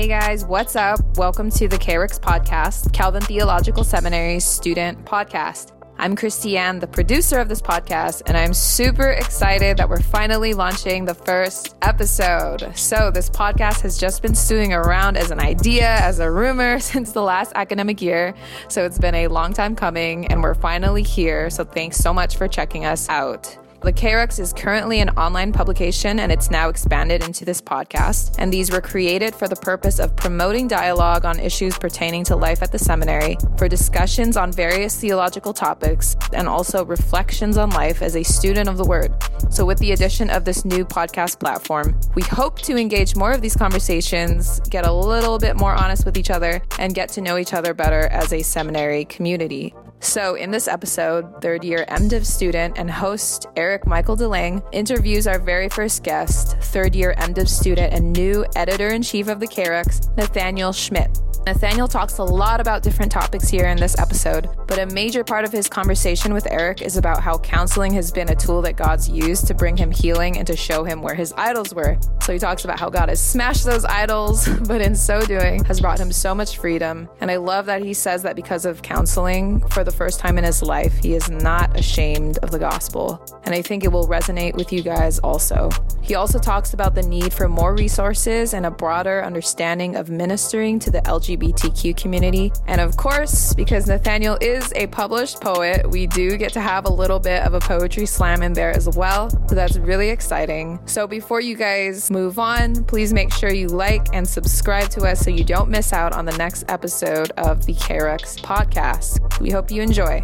Hey guys, what's up? Welcome to the KRIX podcast, Calvin Theological Seminary's student podcast. I'm Christiane, the producer of this podcast, and I'm super excited that we're finally launching the first episode. So this podcast has just been stewing around as an idea, as a rumor since the last academic year. So it's been a long time coming, and we're finally here. So thanks so much for checking us out. The KRIX is currently an online publication, and it's now expanded into this podcast. And these were created for the purpose of promoting dialogue on issues pertaining to life at the seminary, for discussions on various theological topics, and also reflections on life as a student of the Word. So with the addition of this new podcast platform, we hope to engage more of these conversations, get a little bit more honest with each other, and get to know each other better as a seminary community. So in this episode, third year MDiv student and host Eric Michael DeLange interviews our very first guest, third year MDiv student and new editor-in-chief of the KRIX, Nathaniel Schmidt. Nathaniel talks a lot about different topics here in this episode, but a major part of his conversation with Eric is about how counseling has been a tool that God's used to bring him healing and to show him where his idols were. So he talks about how God has smashed those idols, but in so doing has brought him so much freedom. And I love that he says that because of counseling, for the first time in his life, he is not ashamed of the gospel. And I think it will resonate with you guys also. He also talks about the need for more resources and a broader understanding of ministering to the LGBTQ community. And of course, because Nathaniel is a published poet, we do get to have a little bit of a poetry slam in there as well. So that's really exciting. So before you guys move on, please make sure you like and subscribe to us so you don't miss out on the next episode of the KRIX podcast. We hope you enjoy.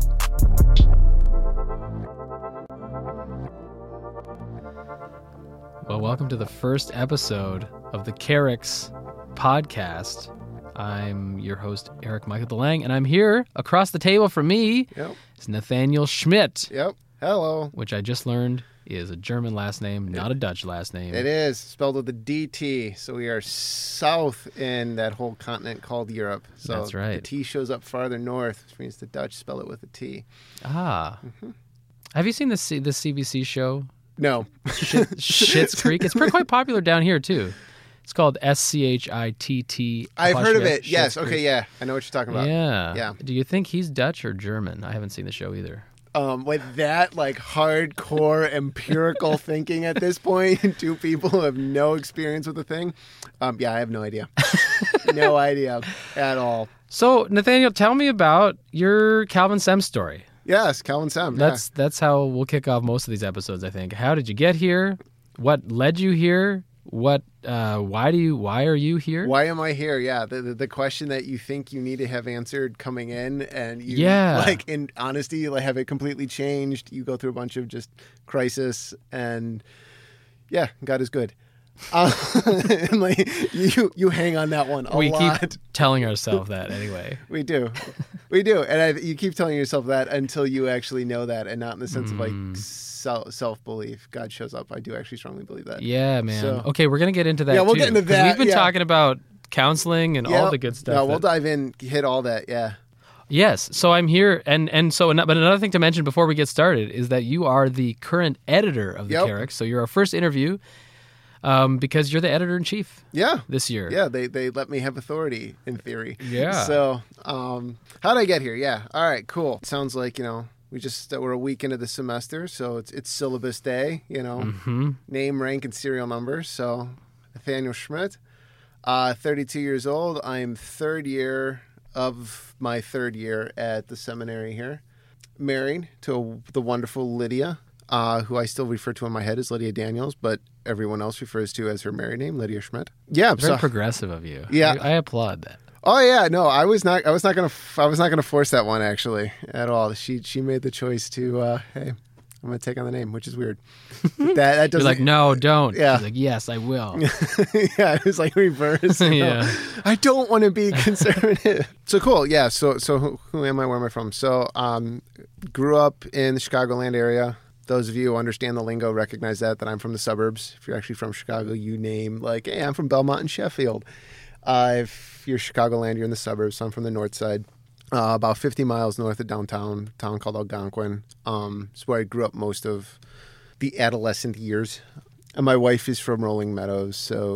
Well, welcome to the first episode of the KRIX podcast. I'm your host, Eric Michael DeLange, and I'm here across the table from me is Nathaniel Schmidt. Yep. Hello. Which I just learned is a German last name, not a Dutch last name. It is, spelled with a DT. So we are south in that whole continent called Europe. So that's right. The T shows up farther north, which means the Dutch spell it with a T. Ah. Mm-hmm. Have you seen the CBC show? No. Schitt's Creek? It's quite popular down here, too. It's called SCHITT. I've heard of it. Yes. Creek. Okay, yeah. I know what you're talking about. Yeah. Do you think he's Dutch or German? I haven't seen the show either. With that, like, hardcore empirical thinking at this point, two people who have no experience with the thing, I have no idea. No idea at all. So, Nathaniel, tell me about your Calvin Sem story. Yes, Calvin Sem. That's how we'll kick off most of these episodes, I think. How did you get here? What led you here? Why are you here? Why am I here? Yeah, the question that you think you need to have answered coming in, and you, like, in honesty, like, have it completely changed. You go through a bunch of just crisis, and yeah, God is good. And like you hang on that one a lot. We keep telling ourselves that anyway. We do, and you keep telling yourself that until you actually know that, and not in the sense of like self-belief. God shows up. I do actually strongly believe that. Yeah, man. So, okay, we're gonna get into that. Yeah, we'll too, get into that. We've been talking about counseling and all the good stuff. No, we'll dive in, hit all that. Yeah. Yes. So I'm here, but another thing to mention before we get started is that you are the current editor of the KRIX. So you're our first interview. Because you're the editor-in-chief this year. Yeah, they let me have authority, in theory. Yeah. So, how'd I get here? Yeah. All right, cool. Sounds like, we're a week into the semester, so it's syllabus day, name, rank, and serial number. So, Nathaniel Schmidt, 32 years old. I'm third year of my third year at the seminary here. Married to the wonderful Lydia, who I still refer to in my head as Lydia Daniels, but everyone else refers to as her married name, Lydia Schmidt. Yeah, very progressive of you. Yeah, I applaud that. Oh yeah, no, I was not gonna force that one actually at all. She made the choice to hey, I'm gonna take on the name, which is weird. That doesn't. You're like, no, don't. Yeah. She's like, yes, I will. Yeah, it was like reverse. Yeah. I don't want to be conservative. So cool. Yeah. So who am I? Where am I from? So grew up in the Chicagoland area. Those of you who understand the lingo recognize that I'm from the suburbs. If you're actually from Chicago, you name like, hey, I'm from Belmont and Sheffield. If you're Chicagoland, you're in the suburbs. So I'm from the north side, about 50 miles north of downtown, a town called Algonquin. It's where I grew up most of the adolescent years. And my wife is from Rolling Meadows, so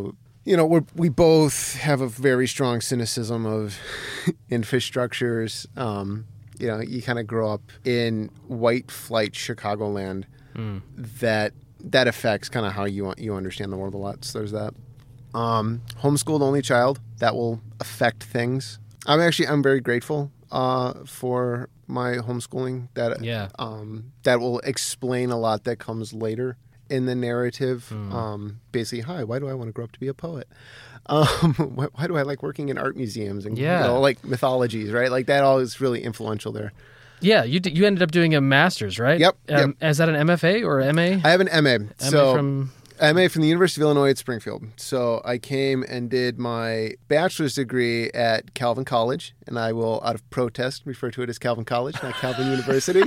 we both have a very strong cynicism of infrastructures. You kind of grow up in white flight Chicagoland that affects kind of how you understand the world a lot. So there's that. Homeschooled only child, that will affect things. I'm very grateful for my homeschooling. That will explain a lot that comes later in the narrative. Basically, why do I want to grow up to be a poet? Why do I like working in art museums and like mythologies, right? Like that all is really influential there. Yeah, you ended up doing a master's, right? Yep. Is that an MFA or MA? I have an MA. MA from the University of Illinois at Springfield. So I came and did my bachelor's degree at Calvin College, and I will, out of protest, refer to it as Calvin College, not Calvin University.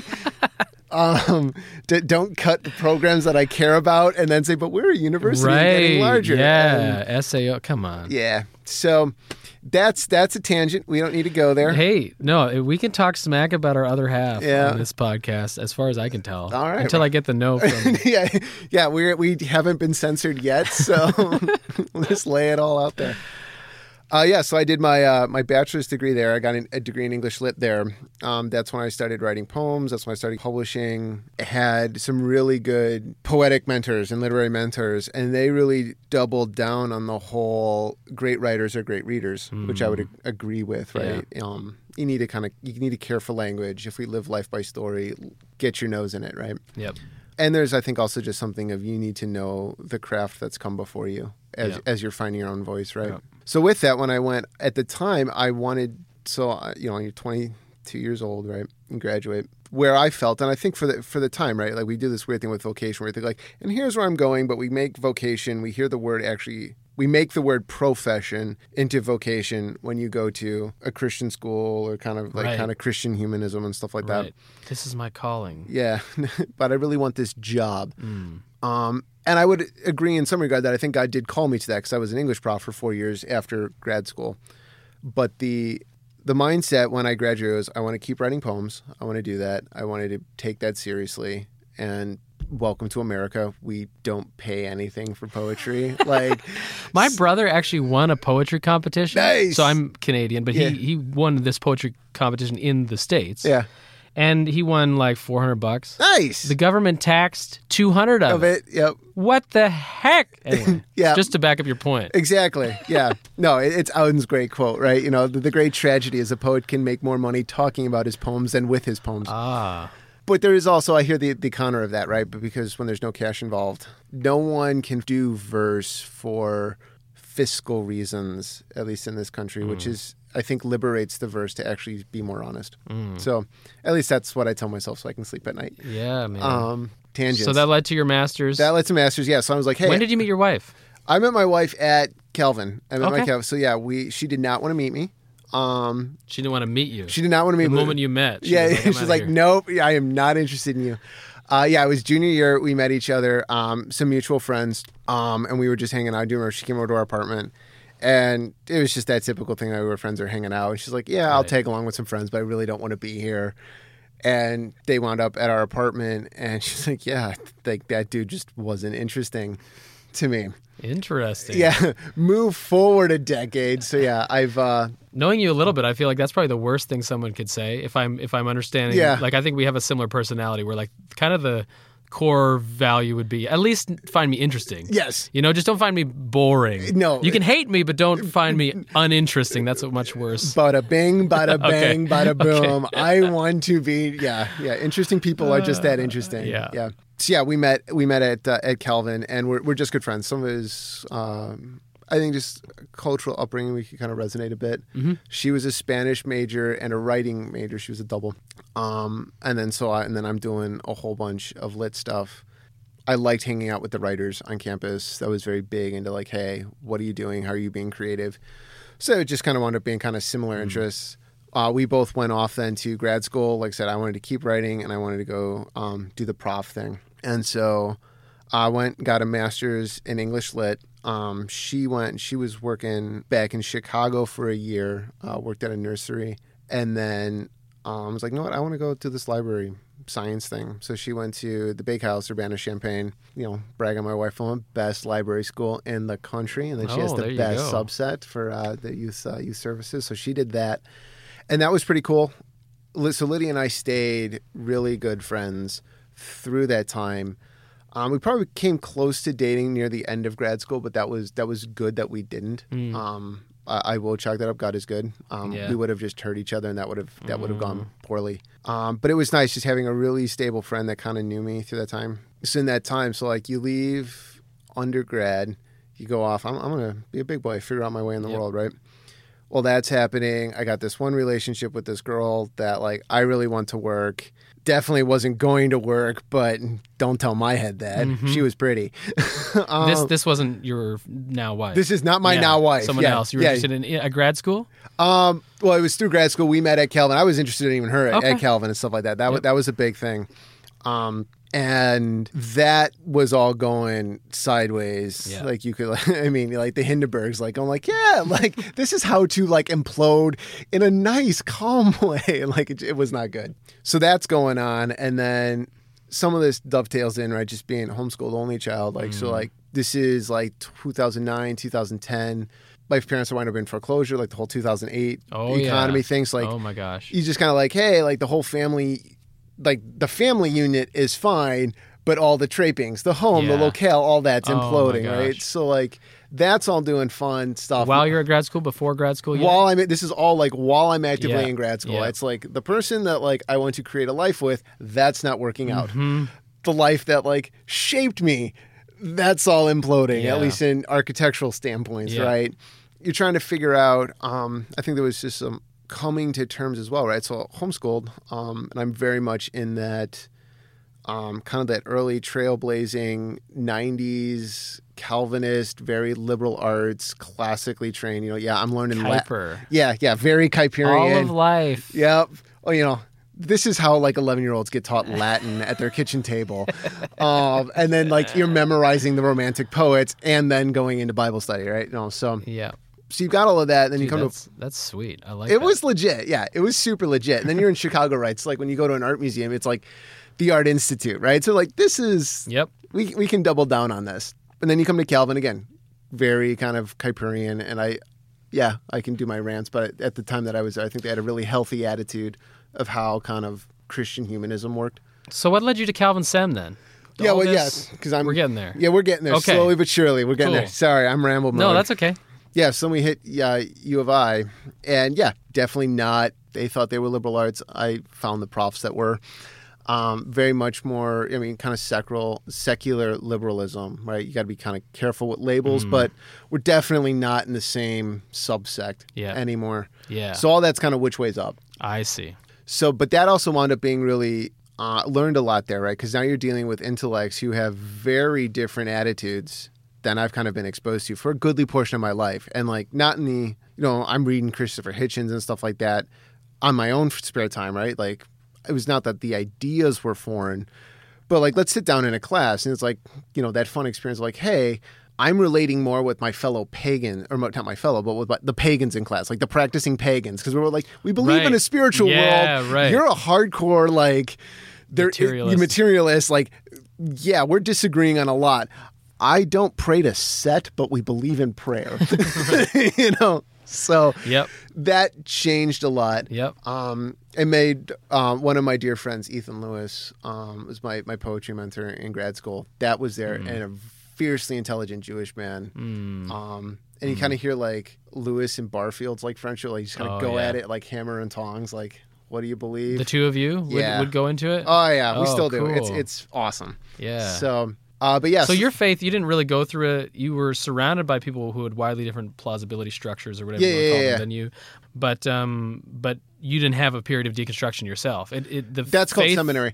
Don't cut the programs that I care about and then say, but we're a university getting larger. Yeah, SAO, come on. Yeah. So that's a tangent. We don't need to go there. Hey, no, we can talk smack about our other half on this podcast, as far as I can tell. All right. Until I get the no from Yeah, we haven't been censored yet, so we'll just lay it all out there. So I did my bachelor's degree there. I got a degree in English Lit there. That's when I started writing poems. That's when I started publishing. I had some really good poetic mentors and literary mentors, and they really doubled down on the whole great writers are great readers, which I would agree with, right? Yeah. You need to care for language. If we live life by story, get your nose in it, right? Yep. And there's, I think, also just something of you need to know the craft that's come before you as you're finding your own voice, right? Yep. So with that, when I went, at the time, I wanted, you're 22 years old, right, and graduate, where I felt, and I think for the time, right, like we do this weird thing with vocation where we think like, and here's where I'm going, but we make vocation, we hear the word we make the word profession into vocation when you go to a Christian school or kind of Christian humanism and stuff like that. This is my calling. Yeah, but I really want this job. And I would agree in some regard that I think God did call me to that because I was an English prof for 4 years after grad school. But the mindset when I graduated was I want to keep writing poems. I want to do that. I wanted to take that seriously. And welcome to America. We don't pay anything for poetry. Like my brother actually won a poetry competition. Nice. So I'm Canadian, but he won this poetry competition in the States. Yeah. And he won like $400. Nice. The government taxed 200 of it. Yep. What the heck? Anyway, yeah. Just to back up your point. Exactly. Yeah. No, it's Auden's great quote, right? The great tragedy is a poet can make more money talking about his poems than with his poems. But there is also, I hear the counter of that, right? But because when there's no cash involved, no one can do verse for fiscal reasons, at least in this country, which is, I think, liberates the verse to actually be more honest. So at least that's what I tell myself so I can sleep at night. Yeah, man. Tangents. So that led to your master's? That led to master's, yeah. So I was like, hey. When did you meet your wife? I met my wife at Calvin. So yeah, she did not want to meet me. She didn't want to meet you. She did not want to meet me. The moment you met. She's like, nope, I am not interested in you. It was junior year. We met each other, some mutual friends, and we were just hanging out. I do remember she came over to our apartment, and it was just that typical thing that we were friends are hanging out. And she's like, yeah, I'll tag along with some friends, but I really don't want to be here. And they wound up at our apartment, and she's like, yeah, like that dude just wasn't interesting to me. Interesting. Yeah, move forward a decade. So yeah, I've knowing you a little bit, I feel like that's probably the worst thing someone could say if I'm understanding. Yeah. Like I think we have a similar personality where like kind of the core value would be at least find me interesting. Yes. Just don't find me boring. No. You can hate me, but don't find me uninteresting. That's much worse. Bada bing, bada bang, bada boom. Okay. I want to be, interesting people are just that interesting. Yeah. So yeah, we met at Calvin, and we're just good friends. Some of his, I think, just cultural upbringing we could kind of resonate a bit. Mm-hmm. She was a Spanish major and a writing major. She was a double, and then I'm doing a whole bunch of lit stuff. I liked hanging out with the writers on campus. That was very big into like, hey, what are you doing? How are you being creative? So it just kind of wound up being kind of similar interests. We both went off then to grad school. Like I said, I wanted to keep writing, and I wanted to go do the prof thing. And so I got a master's in English Lit. She was working back in Chicago for a year, worked at a nursery. And then I was like, you know what? I want to go to this library science thing. So she went to the Bakehouse, Urbana-Champaign, brag on my wife, best library school in the country. And then she has the best subset for the youth services. So she did that. And that was pretty cool. So Lydia and I stayed really good friends through that time. We probably came close to dating near the end of grad school, but that was good that we didn't. I will chalk that up. God is good. We would have just hurt each other, and that would have gone poorly. But it was nice just having a really stable friend that kind of knew me through that time. So in that time, you leave undergrad, you go off. I'm gonna be a big boy, figure out my way in the world, right? Well, that's happening. I got this one relationship with this girl that I really want to work. Definitely wasn't going to work, but don't tell my head that. She was pretty. This wasn't your now wife. This is not my now wife. Someone else. You were interested in a grad school? Well, it was through grad school. We met at Calvin. I was interested in even her at Calvin and stuff like that. That was a big thing. And that was all going sideways. Yeah. You could, the Hindenburgs, this is how to implode in a nice, calm way. It was not good. So that's going on. And then some of this dovetails in, right? Just being a homeschooled only child. This is 2009, 2010. My parents wound up in foreclosure, the whole 2008 economy things. Oh my gosh. You just kind of hey, the whole family, the family unit is fine, but all the trappings, the home, the locale, all that's imploding, right? So that's all doing fun stuff. While you're at grad school, before grad school? This is all while I'm actively in grad school. Yeah. It's the person that I want to create a life with, that's not working out. The life that shaped me, that's all imploding, at least in architectural standpoints, right? You're trying to figure out, I think there was just some coming to terms as well, right? So homeschooled, and I'm very much in that kind of that early trailblazing 90s Calvinist, very liberal arts, classically trained. I'm learning Kuyper. Very Kuyperian. All of life. Yep. Oh, this is how 11-year-olds get taught Latin at their kitchen table, and then you're memorizing the Romantic poets and then going into Bible study, right? So yeah. So you've got all of that, then you come that's sweet. I like it. It was legit. Yeah, it was super legit. And then you're in Chicago, right? It's when you go to an art museum, it's the Art Institute, right? So this is we can double down on this. And then you come to Calvin again, very kind of Kuyperian, and I can do my rants, but at the time that I think they had a really healthy attitude of how kind of Christian humanism worked. So what led you to Calvin Sem then? Yes, because we're getting there. Yeah, we're getting there slowly but surely. We're getting there. Sorry, I'm ramble mode. No, that's okay. Yeah, so we hit U of I, and definitely not. They thought they were liberal arts. I found the profs that were very much more, kind of secular liberalism, right? You got to be kind of careful with labels, but we're definitely not in the same subsect anymore. Yeah. So all that's kind of which way's up. I see. So, but that also wound up being really learned a lot there, right? Because now you're dealing with intellects who have very different attitudes than I've kind of been exposed to for a goodly portion of my life. And not in the, I'm reading Christopher Hitchens and stuff like that on my own spare time, right? It was not that the ideas were foreign, but let's sit down in a class and it's that fun experience hey, I'm relating more with my fellow pagan, or not my fellow, but with the pagans in class, the practicing pagans. Because we were we believe in a spiritual world. Right. You're a hardcore, materialist. We're disagreeing on a lot. I don't pray to Set, but we believe in prayer. So that changed a lot. Yep. It made one of my dear friends, Ethan Lewis, was my poetry mentor in grad school. That was there, and a fiercely intelligent Jewish man. And you kind of hear Lewis and Barfield's friendship, just kind of go at it hammer and tongs, what do you believe? The two of you would go into it? Oh yeah, we still do. Cool. It's awesome. Yeah. So. But yes. So your faith, you didn't really go through it. You were surrounded by people who had widely different plausibility structures or whatever you want to call them than you. But you didn't have a period of deconstruction yourself. That's called seminary.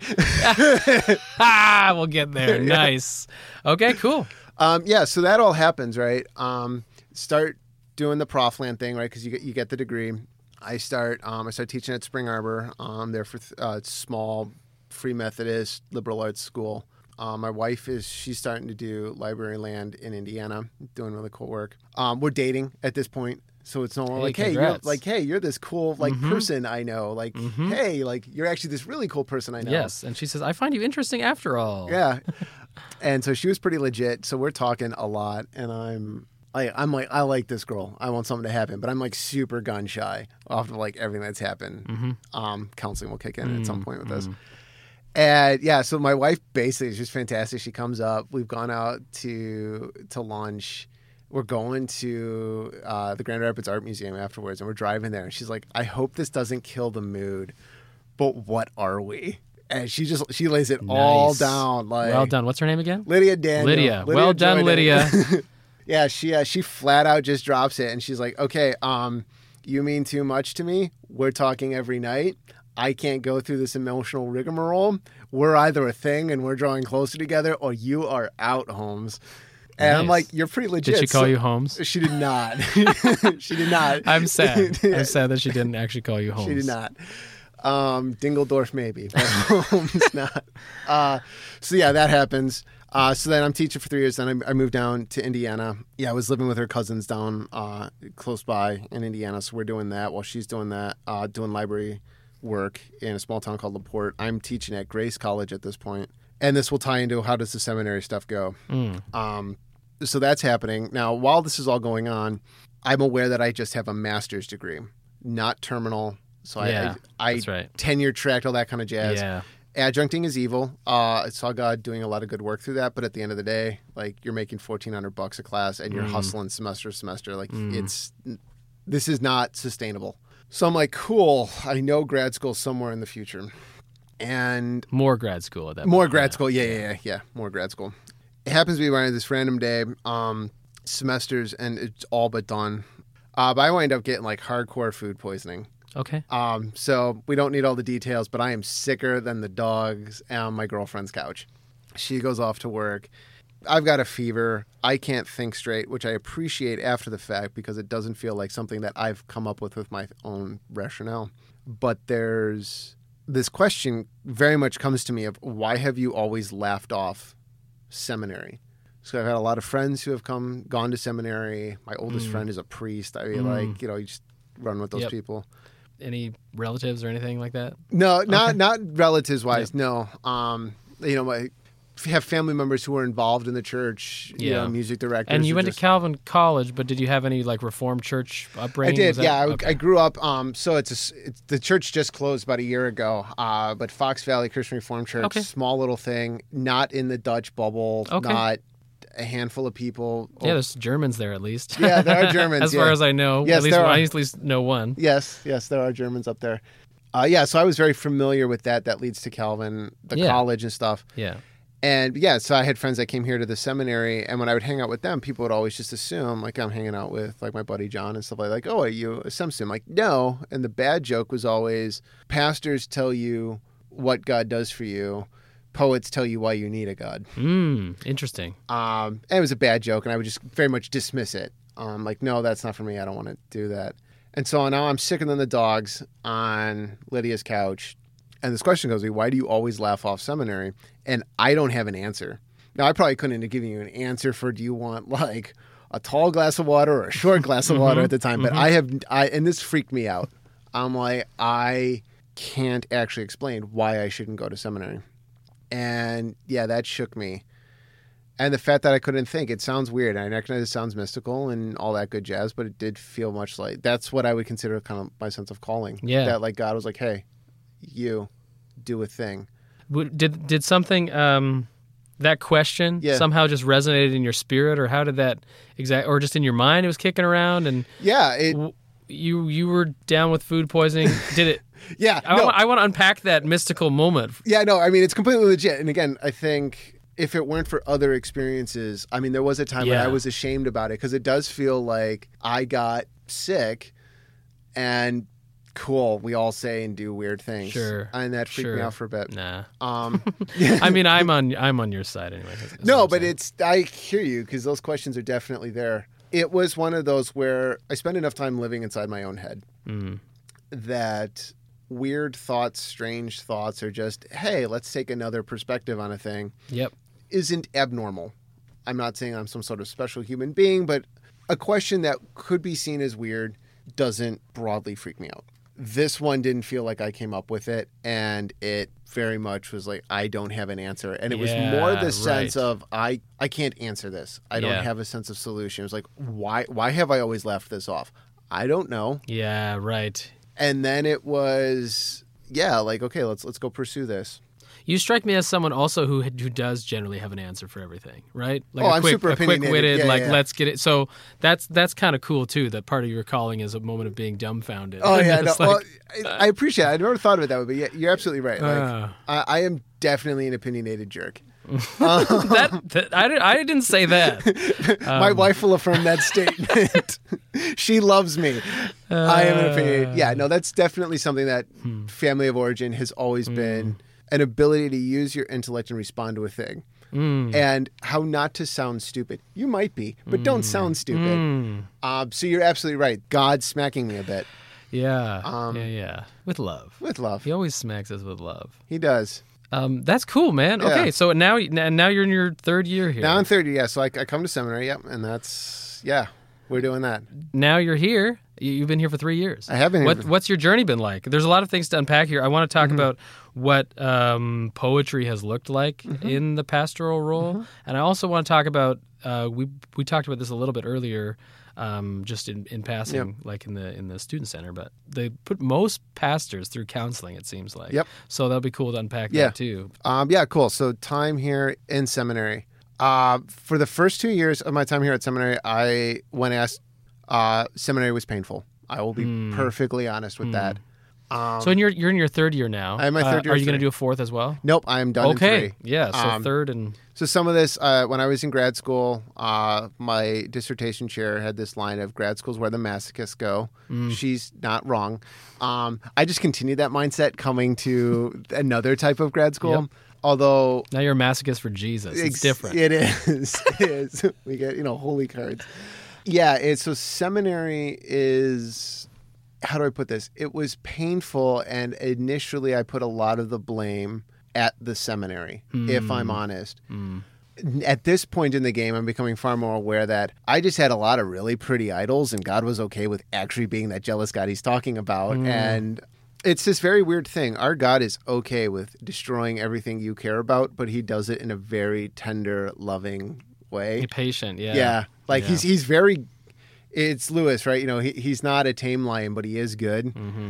We'll get there. Nice. Okay, cool. So that all happens, right? Start doing the Profland thing, right? Because you get the degree. I start teaching at Spring Arbor. There for small, Free Methodist liberal arts school. My wife she's starting to do library land in Indiana, doing really cool work. We're dating at this point. So it's no longer you're this cool person I know. Like, hey, like you're actually this really cool person I know. Yes. And she says, I find you interesting after all. Yeah. And so she was pretty legit. So we're talking a lot, and I'm like, I like this girl. I want something to happen, but I'm like super gun shy off of like everything that's happened. Counseling will kick in at some point with this. And yeah, so my wife basically is just fantastic. She comes up. We've gone out to lunch. We're going to the Grand Rapids Art Museum afterwards, and we're driving there. And she's like, I hope this doesn't kill the mood, but what are we? And she lays it all down. Like, well done. What's her name again? Lydia Daniel. Lydia. Well done, Lydia. Yeah, she flat out just drops it, and she's like, okay, you mean too much to me. We're talking every night. I can't go through this emotional rigmarole. We're either a thing and we're drawing closer together, or you are out, Holmes. And nice. I'm like, you're pretty legit. Did she call you Holmes? She did not. She did not. I'm sad. I'm sad that she didn't actually call you Holmes. She did not. Dingledorf maybe, but Holmes not. So yeah, that happens. So then I'm teaching for 3 years. Then I moved down to Indiana. Yeah, I was living with her cousins down close by in Indiana. So we're doing that while she's doing that, doing library work in a small town called LaPorte. I'm teaching at Grace College at this point. And this will tie into how does the seminary stuff go. So that's happening. Now, while this is all going on, I'm aware that I just have a master's degree, not terminal. So I that's right. Tenure tracked, all that kind of jazz. Yeah. Adjuncting is evil. I saw God doing a lot of good work through that, but at the end of the day, like you're making $1,400 a class and you're hustling semester to semester. Like this is not sustainable. So I'm like, cool. I know grad school somewhere in the future, and more grad school at that. More grad school, yeah. More grad school. It happens to be around this random day, semesters, and it's all but done. But I wind up getting like hardcore food poisoning. Okay. So we don't need all the details, but I am sicker than the dogs on my girlfriend's couch. She goes off to work. I've got a fever. I can't think straight, which I appreciate after the fact because it doesn't feel like something that I've come up with my own rationale. But there's this question very much comes to me of why have you always laughed off seminary? So I've had a lot of friends who have gone to seminary. My oldest friend is a priest. I mean, you just run with those people. Any relatives or anything like that? No, not relatives wise. No. I have family members who are involved in the church, music directors. And you went to Calvin College, but did you have any like Reformed church upbringing? I did, I grew up, so the church just closed about a year ago, but Fox Valley Christian Reformed Church, small little thing, not in the Dutch bubble, not a handful of people. Yeah, there's Germans there at least. Yeah, there are Germans. As far as I know. Yes, I at least know one. Yes, there are Germans up there. So I was very familiar with that. That leads to Calvin, the college and stuff. Yeah. And so I had friends that came here to the seminary, and when I would hang out with them, people would always just assume, like, I'm hanging out with, like, my buddy John and stuff like, oh, are you a SEM student? Like, no. And the bad joke was always, pastors tell you what God does for you. Poets tell you why you need a God. Interesting. And it was a bad joke, and I would just very much dismiss it. Like, no, that's not for me. I don't want to do that. And so now I'm sicker than the dogs on Lydia's couch. And this question goes, why do you always laugh off seminary? And I don't have an answer. Now, I probably couldn't have given you an answer for do you want like a tall glass of water or a short glass of water at the time. But and this freaked me out. I'm like, I can't actually explain why I shouldn't go to seminary. And that shook me. And the fact that I couldn't think, it sounds weird. I recognize it sounds mystical and all that good jazz, but it did feel much like that's what I would consider kind of my sense of calling. Yeah. That like God was like, hey, you do a thing. Did something that question somehow just resonated in your spirit, or how did that or just in your mind it was kicking around and you were down with food poisoning? Did it? I want to unpack that mystical moment. Yeah, no, I mean it's completely legit. And again, I think if it weren't for other experiences, I mean there was a time when I was ashamed about it because it does feel like I got sick and cool, we all say and do weird things. Sure. And that freaked me out for a bit. Nah. I mean, I'm on your side anyway. No, but I hear you because those questions are definitely there. It was one of those where I spent enough time living inside my own head that weird thoughts, strange thoughts are just, hey, let's take another perspective on a thing. Yep. Isn't abnormal. I'm not saying I'm some sort of special human being, but a question that could be seen as weird doesn't broadly freak me out. This one didn't feel like I came up with it, and it very much was like, I don't have an answer. And it was more the sense of, I can't answer this. I don't have a sense of solution. It was like, why have I always left this off? I don't know. Yeah, right. And then it was, like, okay, let's go pursue this. You strike me as someone also who does generally have an answer for everything, right? Like I'm super opinionated. Quick-witted, let's get it. So that's kind of cool too. That part of your calling is a moment of being dumbfounded. Oh yeah, no, well, I appreciate it. I never thought of it that way, but yeah, you're absolutely right. Like, I am definitely an opinionated jerk. I didn't say that. My wife will affirm that statement. She loves me. I am an opinionated. Yeah, no, that's definitely something that family of origin has always been. An ability to use your intellect and respond to a thing. And how not to sound stupid. You might be, but don't sound stupid. So you're absolutely right. God's smacking me a bit. Yeah. With love. With love. He always smacks us with love. He does. That's cool, man. Yeah. Okay, so now you're in your third year here. Now I'm third year, yeah. So I come to seminary, and that's, we're doing that. Now you're here. You've been here for 3 years. I have been here. What's your journey been like? There's a lot of things to unpack here. I want to talk about what poetry has looked like in the pastoral role. And I also want to talk about, we talked about this a little bit earlier, just in passing, like in the student center, but they put most pastors through counseling, it seems like. Yep. So that'll be cool to unpack that too. Cool. So time here in seminary. For the first 2 years of my time here at seminary, when asked, seminary was painful. I will be perfectly honest with that. So you're in your third year now. I'm in my third year. Are you going to do a fourth as well? Nope, I am done in 3. Yeah, so third and... So some of this, when I was in grad school, my dissertation chair had this line of grad school's where the masochists go. She's not wrong. I just continued that mindset coming to another type of grad school. Yep. Although... Now you're a masochist for Jesus. It's different. It is. It is. We get, holy cards. Yeah, so seminary is... How do I put this? It was painful, and initially I put a lot of the blame at the seminary, if I'm honest. At this point in the game, I'm becoming far more aware that I just had a lot of really pretty idols, and God was okay with actually being that jealous God he's talking about. And it's this very weird thing. Our God is okay with destroying everything you care about, but he does it in a very tender, loving way. You're patient, yeah. Yeah. He's very... It's Lewis, right? He's not a tame lion, but he is good.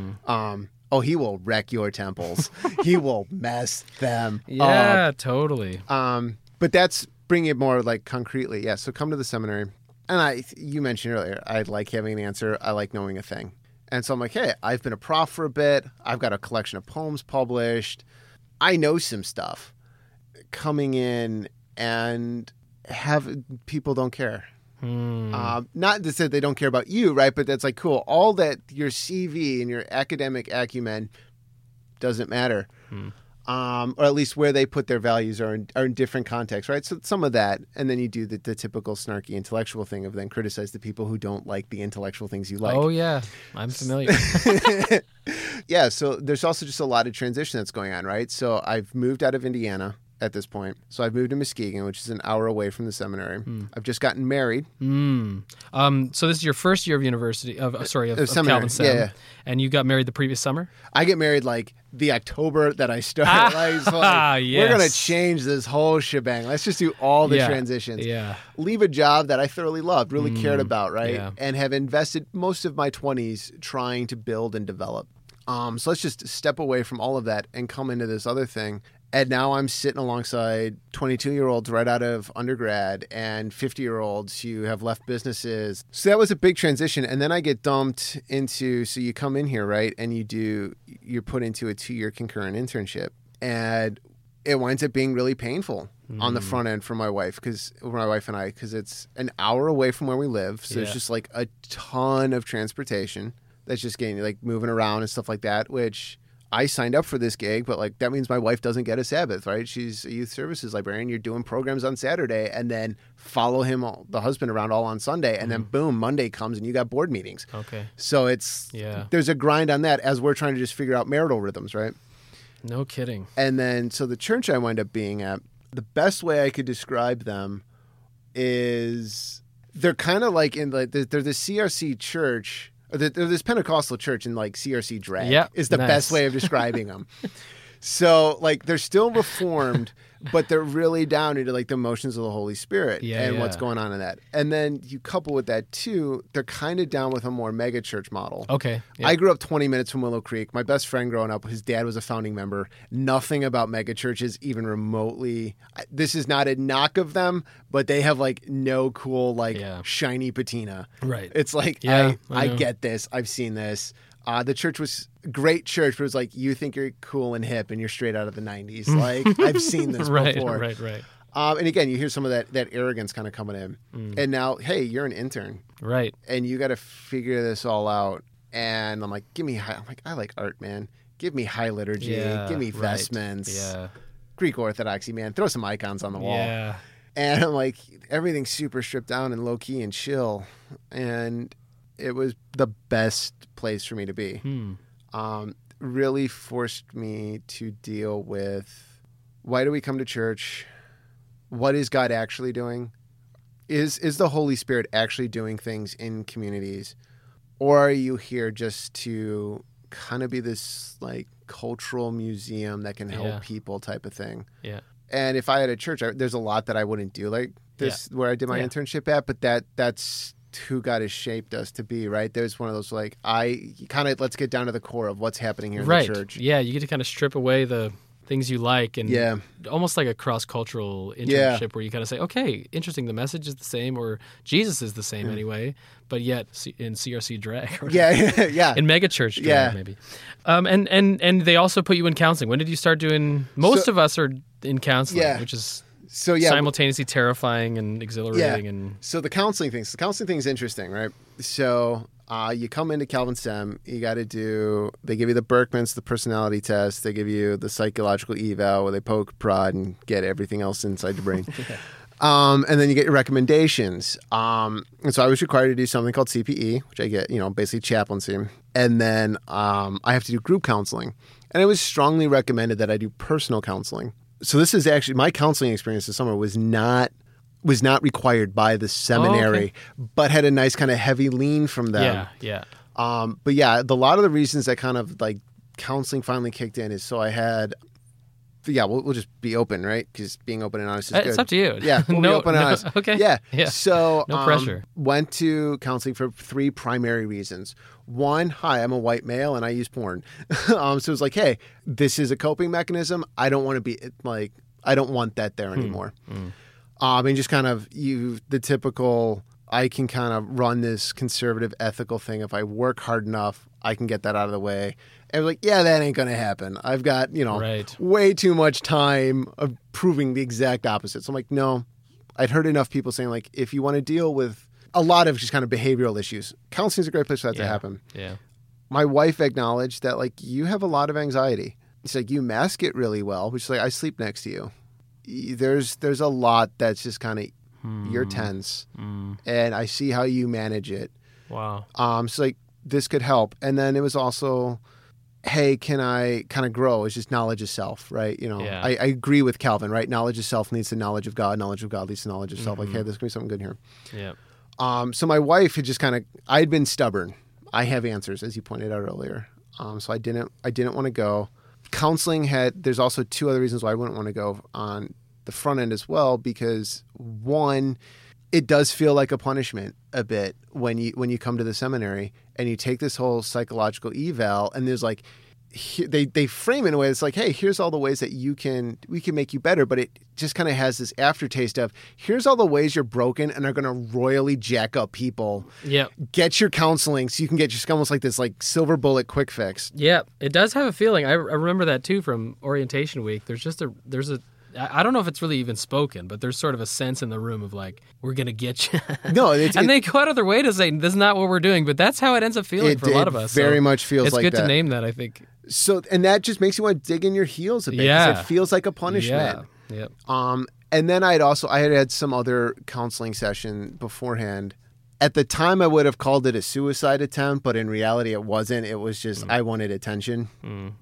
He will wreck your temples. He will mess them up. Yeah, totally. But that's bringing it more like concretely. Yeah, so come to the seminary. And you mentioned earlier, I like having an answer. I like knowing a thing. And so I'm like, hey, I've been a prof for a bit. I've got a collection of poems published. I know some stuff. Coming in and people don't care. Not to say they don't care about you, right? But that's like, cool. All that your CV and your academic acumen doesn't matter. Or at least where they put their values are in different contexts, right? So some of that, and then you do the typical snarky intellectual thing of then criticize the people who don't like the intellectual things you like. Oh, yeah. I'm familiar. Yeah, so there's also just a lot of transition that's going on, right? So I've moved out of Indiana at this point. So I've moved to Muskegon, which is an hour away from the seminary. I've just gotten married. So this is your first year of university, of Calvin Sem. Yeah. And you got married the previous summer? I get married like the October that I started. Yes. We're going to change this whole shebang. Let's just do all the transitions. Yeah. Leave a job that I thoroughly loved, really cared about, right? Yeah. And have invested most of my 20s trying to build and develop. So let's just step away from all of that and come into this other thing. And now I'm sitting alongside 22-year-olds right out of undergrad and 50-year-olds who have left businesses. So that was a big transition. And then I get dumped into, so you come in here, right? And you're put into a 2-year concurrent internship. And it winds up being really painful on the front end for my wife and I, because it's an hour away from where we live. So there's just like a ton of transportation that's just getting like moving around and stuff like that, which... I signed up for this gig, but like that means my wife doesn't get a Sabbath, right? She's a youth services librarian. You're doing programs on Saturday and then follow the husband around all on Sunday. And then boom, Monday comes and you got board meetings. Okay. So there's a grind on that as we're trying to just figure out marital rhythms, right? No kidding. And then, so the church I wind up being at, the best way I could describe them is they're kind of like they're the CRC church. this Pentecostal church in like CRC drag is the best way of describing them. So like they're still Reformed, but they're really down into like the emotions of the Holy Spirit and what's going on in that. And then you couple with that too, they're kind of down with a more mega church model. Okay. Yeah. I grew up 20 minutes from Willow Creek. My best friend growing up, his dad was a founding member. Nothing about mega churches even remotely. This is not a knock of them, but they have like no cool like shiny patina. Right. It's like I get this. I've seen this. The church was a great church, but it was like, you think you're cool and hip and you're straight out of the 90s. Like, I've seen this before. Right. And again, you hear some of that arrogance kind of coming in. And now, hey, you're an intern. Right. And you got to figure this all out. And I'm like, I like art, man. Give me high liturgy. Give me vestments. Yeah. Greek Orthodoxy, man. Throw some icons on the wall. Yeah. And I'm like, everything's super stripped down and low key and chill. And it was the best place for me to be. Really forced me to deal with, why do we come to church? What is God actually doing? Is the Holy Spirit actually doing things in communities? Or are you here just to kind of be this like cultural museum that can help people type of thing? Yeah. And if I had a church, there's a lot that I wouldn't do like this where I did my internship at, but that's who God has shaped us to be, right? There's one of those like, let's get down to the core of what's happening here in the church. Yeah, you get to kind of strip away the things you like and almost like a cross-cultural internship where you kind of say, okay, interesting, the message is the same or Jesus is the same anyway, but yet in CRC drag. In megachurch drag maybe. And they also put you in counseling. When did you start doing, most of us are in counseling, which is simultaneously terrifying and exhilarating. And so the counseling thing is interesting, right? So you come into Calvin STEM, you got to they give you the Berkman's, the personality test, they give you the psychological eval where they poke, prod, and get everything else inside the brain. And then you get your recommendations. And so I was required to do something called CPE, which I get, basically chaplaincy. And then I have to do group counseling. And it was strongly recommended that I do personal counseling. So this is actually, my counseling experience this summer was not required by the seminary, but had a nice kind of heavy lean from them. But a lot of the reasons that kind of like counseling finally kicked in is so I had, we'll just be open, right? Because being open and honest is good. It's up to you. Yeah, we'll be open and honest. Okay. Yeah. So no pressure. Went to counseling for 3 primary reasons. One, hi, I'm a white male and I use porn. So it was like, hey, this is a coping mechanism. I don't want to be like, I don't want that there anymore. And just kind of the typical, I can kind of run this conservative ethical thing. If I work hard enough, I can get that out of the way. And I was like, that ain't going to happen. I've got, way too much time of proving the exact opposite. So I'm like, no, I'd heard enough people saying like, if you want to deal with a lot of just kind of behavioral issues, counseling is a great place for that to happen. Yeah. My wife acknowledged that like, you have a lot of anxiety. It's like, you mask it really well, which is like, I sleep next to you. There's a lot that's just kind of, you're tense and I see how you manage it. Wow. So like this could help. And then it was also, hey, can I kind of grow? It's just knowledge of self, right? I agree with Calvin, right? Knowledge of self leads to knowledge of God. Knowledge of God leads to knowledge of self. Like, hey, there's going to be something good here. Yeah. So my wife had just I'd been stubborn. I have answers, as you pointed out earlier. So I didn't want to go. Counseling there's also 2 other reasons why I wouldn't want to go on the front end as well, because one, it does feel like a punishment a bit when you come to the seminary and you take this whole psychological eval and there's like, they frame it in a way that's like, hey, here's all the ways that we can make you better, but it just kind of has this aftertaste of, here's all the ways you're broken and are going to royally jack up people. Yeah. Get your counseling so you can get just almost like this like silver bullet quick fix. Yeah, it does have a feeling. I remember that too from orientation week. There's a I don't know if it's really even spoken, but there's sort of a sense in the room of like, we're going to get you. No, and they go out of their way to say, this is not what we're doing, but that's how it ends up feeling for a lot of us. It very much feels like that. It's good to name that, I think. So, and that just makes you want to dig in your heels a bit. Yeah. It feels like a punishment. Yeah. And then I had some other counseling session beforehand. At the time, I would have called it a suicide attempt, but in reality, it wasn't. It was just, I wanted attention.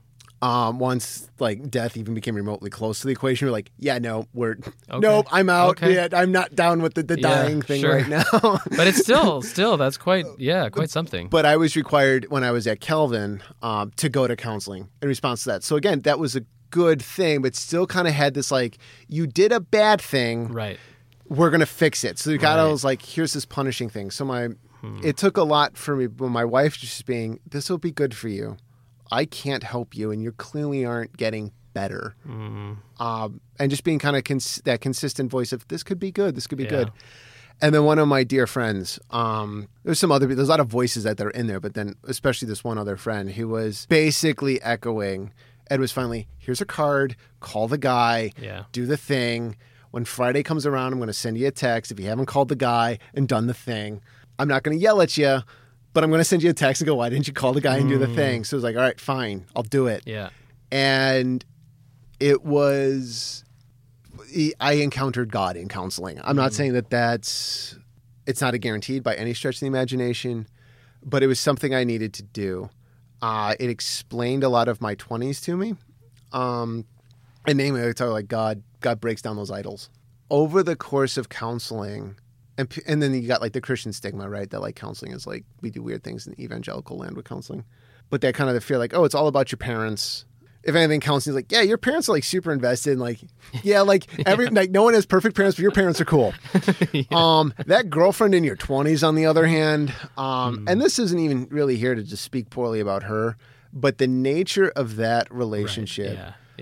Once like death even became remotely close to the equation, we're like, yeah, no, nope, I'm out. Okay. Yeah, I'm not down with the dying thing right now. But it's still that's quite something. But I was required when I was at Calvin to go to counseling in response to that. So again, that was a good thing, but still kind of had this like, you did a bad thing, right? We're gonna fix it. So the guy was like, here's this punishing thing. So it took a lot for me, but my wife just being, this will be good for you. I can't help you, and you clearly aren't getting better. And just being kind of that consistent voice of, this could be good, this could be good. And then one of my dear friends, there's some other, there's a lot of voices that are in there, but then especially this one other friend who was basically echoing, Ed was finally, here's a card, call the guy, do the thing. When Friday comes around, I'm going to send you a text if you haven't called the guy and done the thing. I'm not going to yell at you, but I'm going to send you a text and go, why didn't you call the guy and do the thing? So it was like, all right, fine, I'll do it. Yeah. And it was, I encountered God in counseling. I'm not saying it's not a guaranteed by any stretch of the imagination, but it was something I needed to do. It explained a lot of my 20s to me. And namely, I talk like God breaks down those idols. Over the course of counseling, and then you got like the Christian stigma, right? That like counseling is like, we do weird things in the evangelical land with counseling. But that kind of the fear like, oh, it's all about your parents. If anything, counseling is like, yeah, your parents are like super invested in like, yeah, like like no one has perfect parents, but your parents are cool. That girlfriend in your 20s, on the other hand, and this isn't even really here to just speak poorly about her, but the nature of that relationship,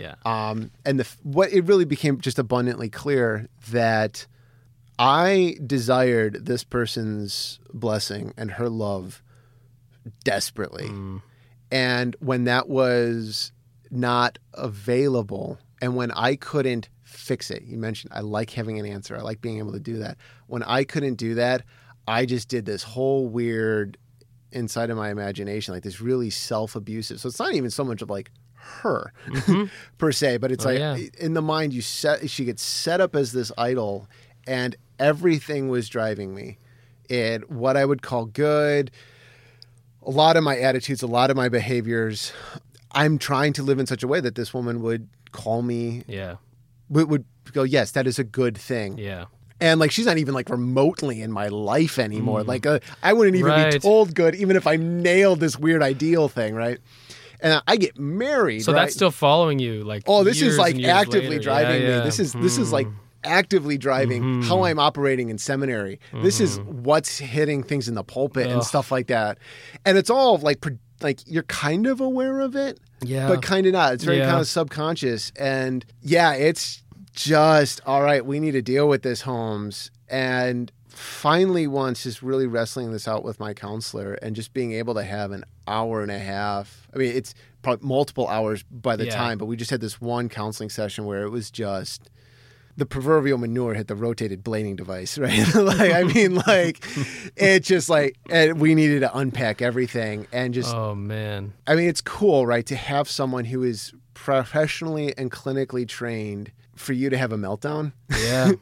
and what it really became just abundantly clear that I desired this person's blessing and her love desperately. And when that was not available and when I couldn't fix it, you mentioned I like having an answer. I like being able to do that. When I couldn't do that, I just did this whole weird inside of my imagination, like this really self-abusive. So it's not even so much of like her per se, but it's in the mind she gets set up as this idol. And everything was driving me. What I would call good, a lot of my attitudes, a lot of my behaviors, I'm trying to live in such a way that this woman would call me, would go, yes, that is a good thing. Yeah. And like, she's not even like remotely in my life anymore. Like I wouldn't even be told good, even if I nailed this weird ideal thing, right? And I get married, so that's still following you, like, oh, this is like actively driving me. This is like actively driving how I'm operating in seminary. This is what's hitting things in the pulpit and stuff like that. And it's all like you're kind of aware of it, but kind of not. It's very kind of subconscious. And it's just, all right, we need to deal with this, Holmes. And finally once just really wrestling this out with my counselor and just being able to have an hour and a half. I mean, it's probably multiple hours by the time, but we just had this one counseling session where it was just the proverbial manure hit the rotated blading device, right? Like, I mean, like, it just like, and we needed to unpack everything and just, oh man. I mean, it's cool, right? To have someone who is professionally and clinically trained for you to have a meltdown. Yeah.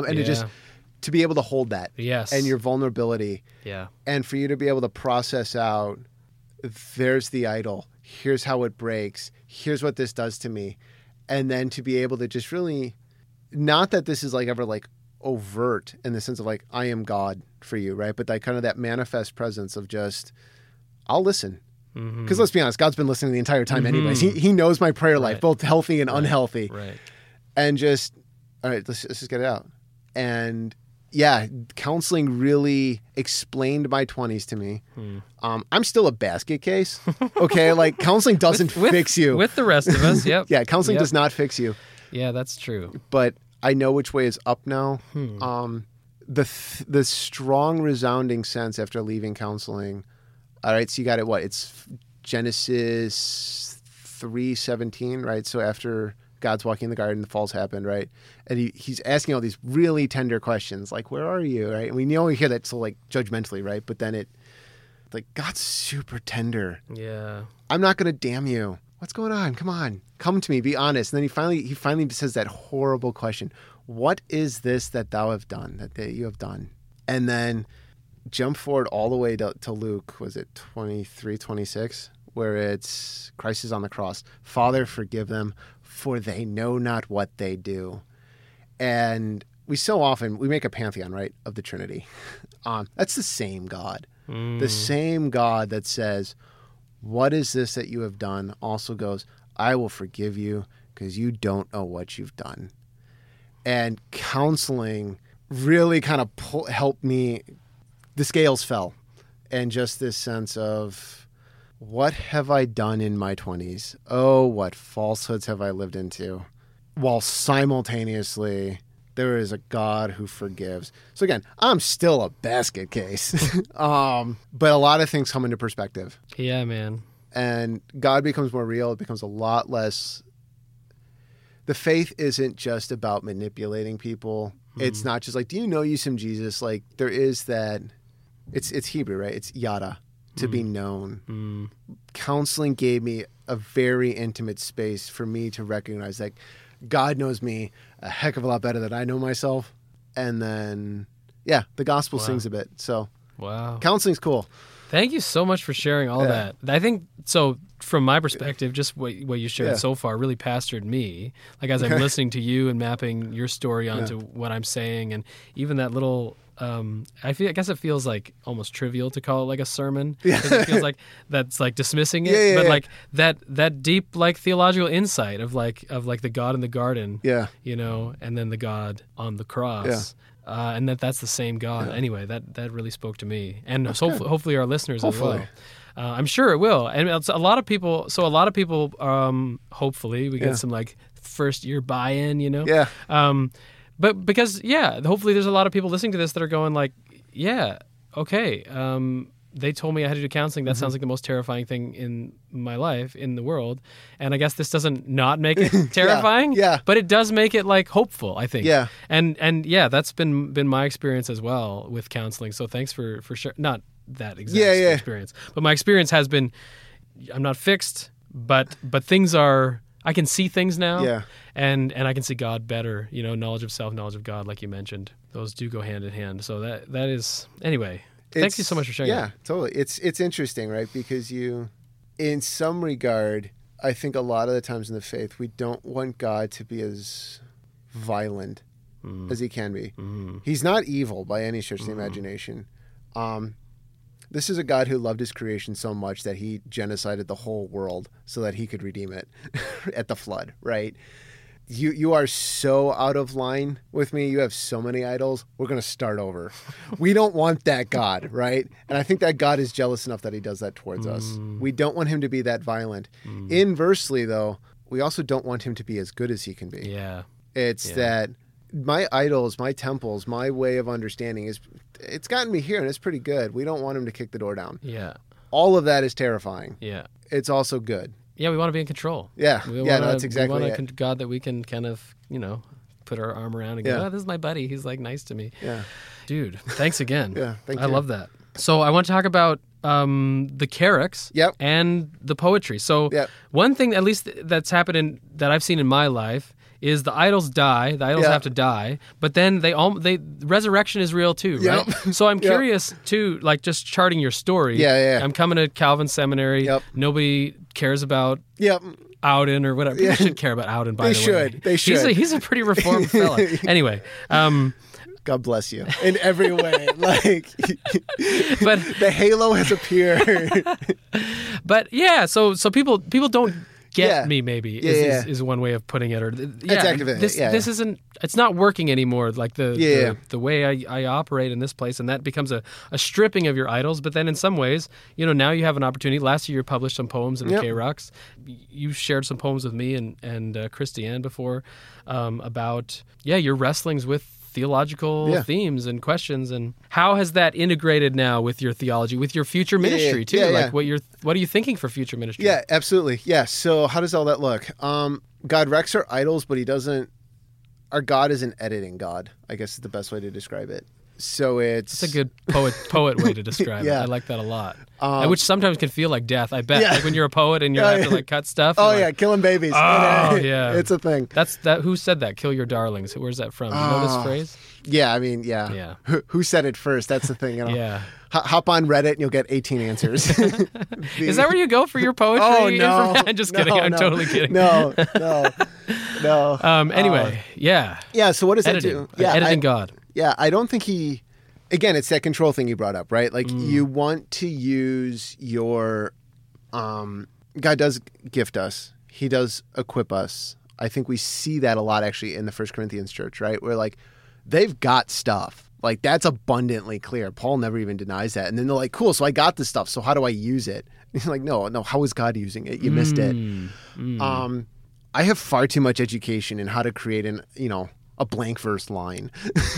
To be able to hold that. Yes. And your vulnerability. Yeah. And for you to be able to process out, there's the idol. Here's how it breaks. Here's what this does to me. And then to be able to just really, not that this is like ever like overt in the sense of like, I am God for you, right? But that kind of that manifest presence of just, I'll listen. Because let's be honest, God's been listening the entire time anyways. He knows my prayer life, both healthy and unhealthy. Right. And just, all right, let's just get it out. And counseling really explained my 20s to me. I'm still a basket case. Okay. Like counseling doesn't fix you. With the rest of us. Yep. Yeah. Counseling does not fix you. Yeah, that's true. But I know which way is up now. The strong resounding sense after leaving counseling. All right. So you got it. What? It's Genesis 3:17, right? So after God's walking in the garden, the falls happened, right? And he's asking all these really tender questions, like, where are you, right? And we only hear that so like judgmentally, right? But then like, God's super tender. Yeah. I'm not going to damn you. What's going on? Come on. Come to me. Be honest. And then he finally says that horrible question. What is this that thou have done, that you have done? And then jump forward all the way to Luke, was it 23, 26? where it's Christ is on the cross. Father, forgive them, for they know not what they do. And we so often, we make a pantheon, right, of the Trinity. That's the same God. The same God that says, what is this that you have done? Also goes, I will forgive you because you don't know what you've done. And counseling really kind of helped me. The scales fell. And just this sense of, what have I done in my 20s? Oh, what falsehoods have I lived into? While simultaneously, there is a God who forgives. So again, I'm still a basket case. But a lot of things come into perspective. Yeah, man. And God becomes more real. It becomes a lot less. The faith isn't just about manipulating people. It's not just like, do you know you some Jesus? Like, there is that. It's Hebrew, right? It's yada, to be known. Counseling gave me a very intimate space for me to recognize that God knows me a heck of a lot better than I know myself. And then, yeah, the gospel sings a bit. So, counseling's cool. Thank you so much for sharing all that. I think, so from my perspective, just what you shared so far really pastored me. Like, as I'm listening to you and mapping your story onto what I'm saying, and even that little, I guess it feels like almost trivial to call it like a sermon. Because it feels like that's like dismissing it. But like that deep like theological insight of like the God in the garden, you know, and then the God on the cross. And that's the same God. Anyway, that really spoke to me, and hopefully our listeners as well. I'm sure it will. And it's a lot of people. So a lot of people. Hopefully, we get some like first year buy-in. You know. But because hopefully there's a lot of people listening to this that are going like, okay. They told me I had to do counseling. That sounds like the most terrifying thing in my life, in the world. And I guess this doesn't not make it terrifying, but it does make it like hopeful, I think. And that's been my experience as well with counseling. So thanks for sure. Not that exact experience, but my experience has been, I'm not fixed, but things are, I can see things now, and I can see God better. You know, knowledge of self, knowledge of God, like you mentioned, those do go hand in hand. So that is, anyway. Thank you so much for sharing. Yeah, totally. It's interesting, right? Because in some regard, I think a lot of the times in the faith, we don't want God to be as violent as he can be. He's not evil by any stretch of the imagination. This is a God who loved his creation so much that he genocided the whole world so that he could redeem it at the flood, right? You are so out of line with me. You have so many idols. We're going to start over. We don't want that God, right? And I think that God is jealous enough that he does that towards us. We don't want him to be that violent. Inversely, though, we also don't want him to be as good as he can be. It's that my idols, my temples, my way of understanding it's gotten me here, and it's pretty good. We don't want him to kick the door down. All of that is terrifying. It's also good. Yeah, we want to be in control. That's exactly it. We want a God that we can kind of, you know, put our arm around and go, oh, this is my buddy. He's like nice to me. Dude, thanks again. Thank you. I love that. So I want to talk about the Carricks and the poetry. So one thing, at least that's happened that I've seen in my life, is the idols die. The idols have to die, but then resurrection is real too, right? So I'm curious too, like just charting your story. I'm coming to Calvin Seminary. Nobody cares about Auden or whatever. People should care about Auden, by the way. They should. He's a pretty reformed fella. Anyway. God bless you in every way. Like, but the halo has appeared. But so people don't get me, maybe is one way of putting it. Or this isn't. It's not working anymore. Like the way I operate in this place, and that becomes a stripping of your idols. But then in some ways, you know, now you have an opportunity. Last year you published some poems in the K-Rocks. You shared some poems with me and Christiane before about your wrestlings with theological themes and questions, and how has that integrated now with your theology, with your future ministry too? Like what are you thinking for future ministry? Yeah, absolutely. Yeah. So how does all that look? God wrecks our idols, but he doesn't. Our God is an editing God, I guess is the best way to describe it. So it's a good poet way to describe it. I like that a lot. Which sometimes can feel like death, I bet. Like when you're a poet and you have to like cut stuff. Oh yeah, killing babies. Oh yeah, it's a thing. That's that. Who said that? Kill your darlings. Where's that from? Do you know this phrase? Yeah, I mean, yeah. Who said it first? That's the thing. Yeah. Hop on Reddit and you'll get 18 answers. Is that where you go for your poetry? Oh no! I'm just kidding. I'm totally kidding. No. Anyway, yeah. So what does editing. that do? Editing God. Yeah, I don't think he. Again, it's that control thing you brought up, right? Like you want to use your. God does gift us. He does equip us. I think we see that a lot actually in the 1 Corinthians church, right? Where like they've got stuff. Like that's abundantly clear. Paul never even denies that. And then they're like, cool, so I got this stuff. So how do I use it? And he's like, no, how is God using it? You missed it. I have far too much education in how to create a blank verse line.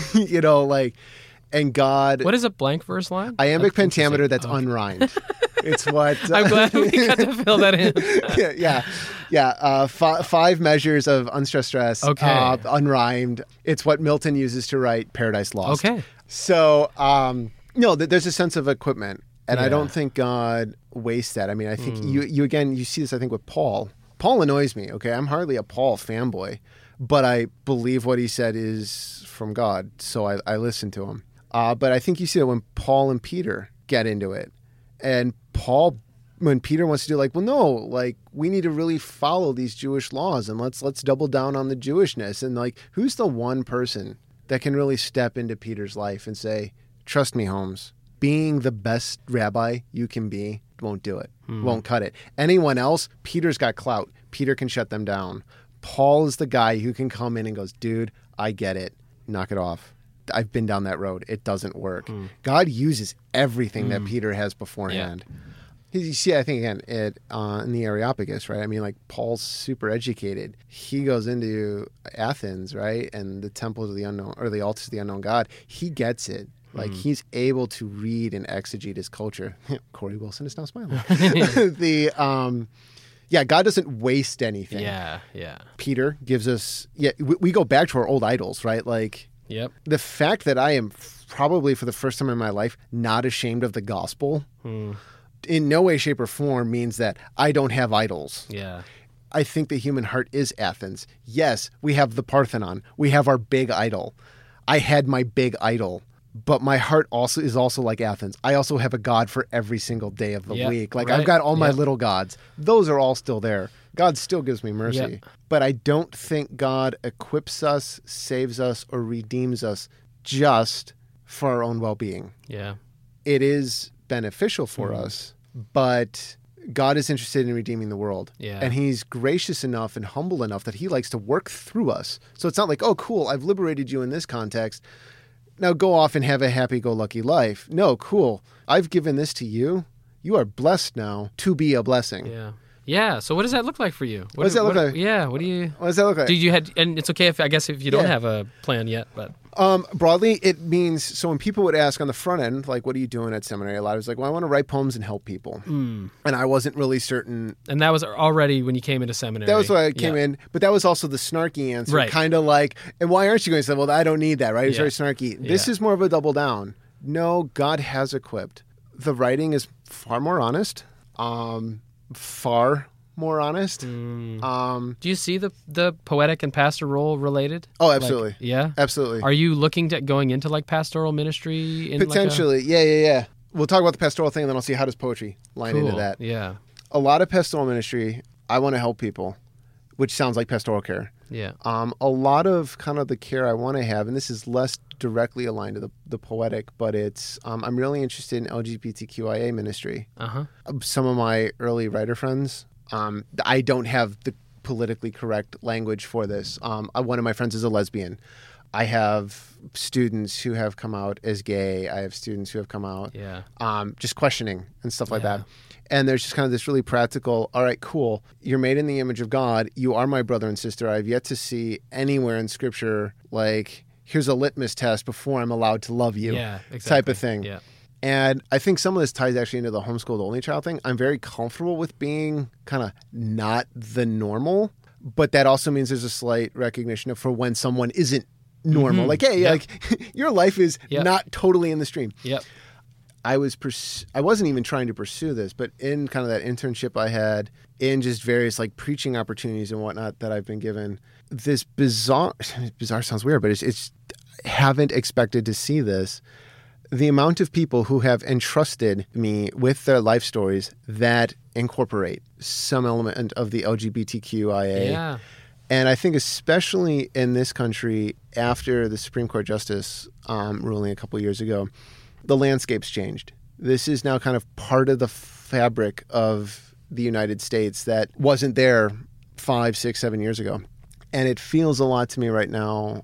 And God... What is a blank verse line? Iambic pentameter that's unrhymed. It's what... I'm glad we got to fill that in. Yeah. 5 measures of unstressed stress. Okay. Unrhymed. It's what Milton uses to write Paradise Lost. Okay. So, there's a sense of equipment. And I don't think God wastes that. I mean, I think you see this, I think, with Paul. Paul annoys me, okay? I'm hardly a Paul fanboy. But I believe what he said is from God. So I listen to him. But I think you see that when Paul and Peter get into it. And Paul, when Peter wants to do we need to really follow these Jewish laws and let's double down on the Jewishness. And who's the one person that can really step into Peter's life and say, trust me, Holmes, being the best rabbi you can be won't do it, won't cut it. Anyone else, Peter's got clout. Peter can shut them down. Paul is the guy who can come in and goes, dude, I get it. Knock it off. I've been down that road. It doesn't work. God uses everything that Peter has beforehand. Yeah. You see, I think, again, in the Areopagus, right? I mean, Paul's super educated. He goes into Athens, right? And the temples of the unknown, or the altars of the unknown God. He gets it. He's able to read and exegete his culture. Corey Wilson is now smiling. God doesn't waste anything. Yeah. Peter gives us... we go back to our old idols, right? Yep. The fact that I am probably for the first time in my life not ashamed of the gospel in no way, shape, or form means that I don't have idols. Yeah. I think the human heart is Athens. Yes, we have the Parthenon. We have our big idol. I had my big idol, but my heart is also like Athens. I also have a God for every single day of the week. I've got all my little gods. Those are all still there. God still gives me mercy. Yep. But I don't think God equips us, saves us, or redeems us just for our own well-being. Yeah. It is beneficial for us, but God is interested in redeeming the world. Yeah. And he's gracious enough and humble enough that he likes to work through us. So it's not like, oh, cool, I've liberated you in this context. Now go off and have a happy-go-lucky life. No, cool. I've given this to you. You are blessed now to be a blessing. Yeah. Yeah. So what does that look like for you? What does that look like? Yeah. What does that look like? And it's okay if you don't have a plan yet, but. Broadly, it means, so when people would ask on the front end, what are you doing at seminary? A lot was I want to write poems and help people. And I wasn't really certain. And that was already when you came into seminary. That was why I came in, but that was also the snarky answer. Right. Kind of and why aren't you going to say, well, I don't need that, right? It's very snarky. This is more of a double down. No, God has equipped. The writing is far more honest. Far more honest. Do you see the poetic and pastoral related? Oh, absolutely. Yeah? Absolutely. Are you looking at going into pastoral ministry? Potentially. Yeah. We'll talk about the pastoral thing and then I'll see how does poetry line into that. Yeah. A lot of pastoral ministry, I want to help people, which sounds like pastoral care. Yeah. A lot of kind of the care I want to have, and this is less directly aligned to the poetic, but it's I'm really interested in LGBTQIA ministry. Some of my early writer friends, I don't have the politically correct language for this. One of my friends is a lesbian. I have students who have come out as gay. I have students who have come out just questioning and stuff like that. And there's just kind of this really practical, all right, cool. You're made in the image of God. You are my brother and sister. I've yet to see anywhere in Scripture here's a litmus test before I'm allowed to love you type of thing. Yeah. And I think some of this ties actually into the homeschooled only child thing. I'm very comfortable with being kind of not the normal, but that also means there's a slight recognition of for when someone isn't normal. Like, hey, like your life is not totally in the stream. Yep. I wasn't even trying to pursue this, but in kind of that internship I had, in just various like preaching opportunities and whatnot that I've been given, this bizarre sounds weird, but it's haven't expected to see this. The amount of people who have entrusted me with their life stories that incorporate some element of the LGBTQIA. Yeah. And I think especially in this country, after the Supreme Court Justice ruling a couple of years ago, the landscape's changed. This is now kind of part of the fabric of the United States that wasn't there 5, 6, 7 years ago. And it feels a lot to me right now,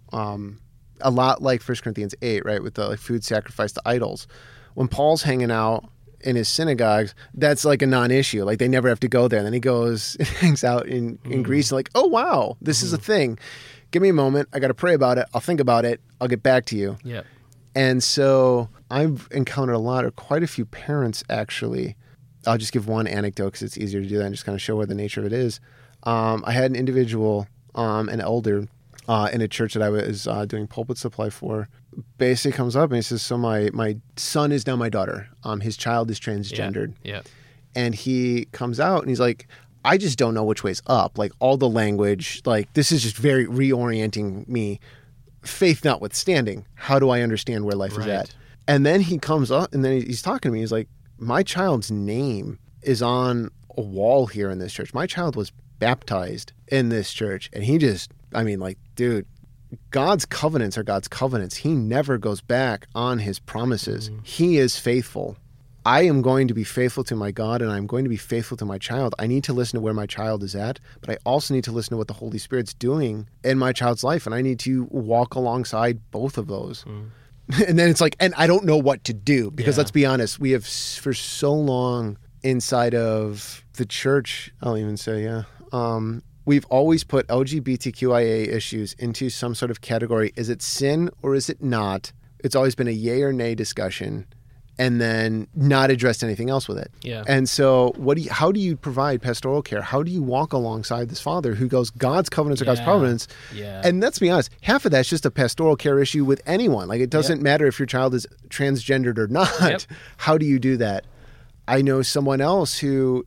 a lot like 1 Corinthians 8, right, with the like, food sacrificed to idols. When Paul's hanging out in his synagogues, that's like a non-issue. Like they never have to go there. And then he goes and hangs out in Greece, like, oh, wow, this is a thing. Give me a moment. I got to pray about it. I'll think about it. I'll get back to you. Yeah. And so I've encountered quite a few parents, actually. I'll just give one anecdote because it's easier to do that and just kind of show where the nature of it is. I had an individual, an elder in a church that I was doing pulpit supply for, basically comes up and he says, so my son is now my daughter. His child is transgendered. Yeah. And he comes out and he's like, I just don't know which way's up. Like all the language, like this is just very reorienting me. Faith notwithstanding, how do I understand where life is at? And then he comes up and then he's talking to me. He's like, my child's name is on a wall here in this church. My child was baptized in this church. And he just, I mean, like, dude, God's covenants are God's covenants. He never goes back on his promises. He is faithful. I am going to be faithful to my God and I'm going to be faithful to my child. I need to listen to where my child is at, but I also need to listen to what the Holy Spirit's doing in my child's life. And I need to walk alongside both of those. And then it's like, and I don't know what to do because let's be honest, we have for so long inside of the church, I'll even say, we've always put LGBTQIA issues into some sort of category. Is it sin or is it not? It's always been a yay or nay discussion. And then not addressed anything else with it. Yeah. And so how do you provide pastoral care? How do you walk alongside this father who goes, God's covenants are God's providence? Yeah. And let's be honest, half of that's just a pastoral care issue with anyone. Like it doesn't matter if your child is transgendered or not. Yep. How do you do that? I know someone else who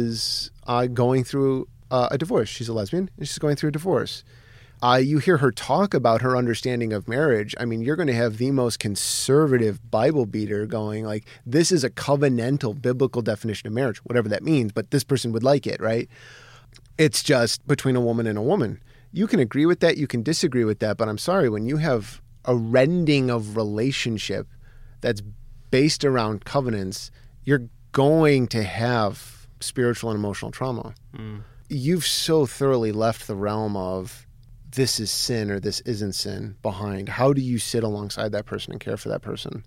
is going through a divorce. She's a lesbian and she's going through a divorce. You hear her talk about her understanding of marriage. I mean, you're going to have the most conservative Bible beater going like, this is a covenantal biblical definition of marriage, whatever that means, but this person would like it, right? It's just between a woman and a woman. You can agree with that. You can disagree with that. But I'm sorry, when you have a rending of relationship that's based around covenants, you're going to have spiritual and emotional trauma. You've so thoroughly left the realm of this is sin or this isn't sin behind. How do you sit alongside that person and care for that person?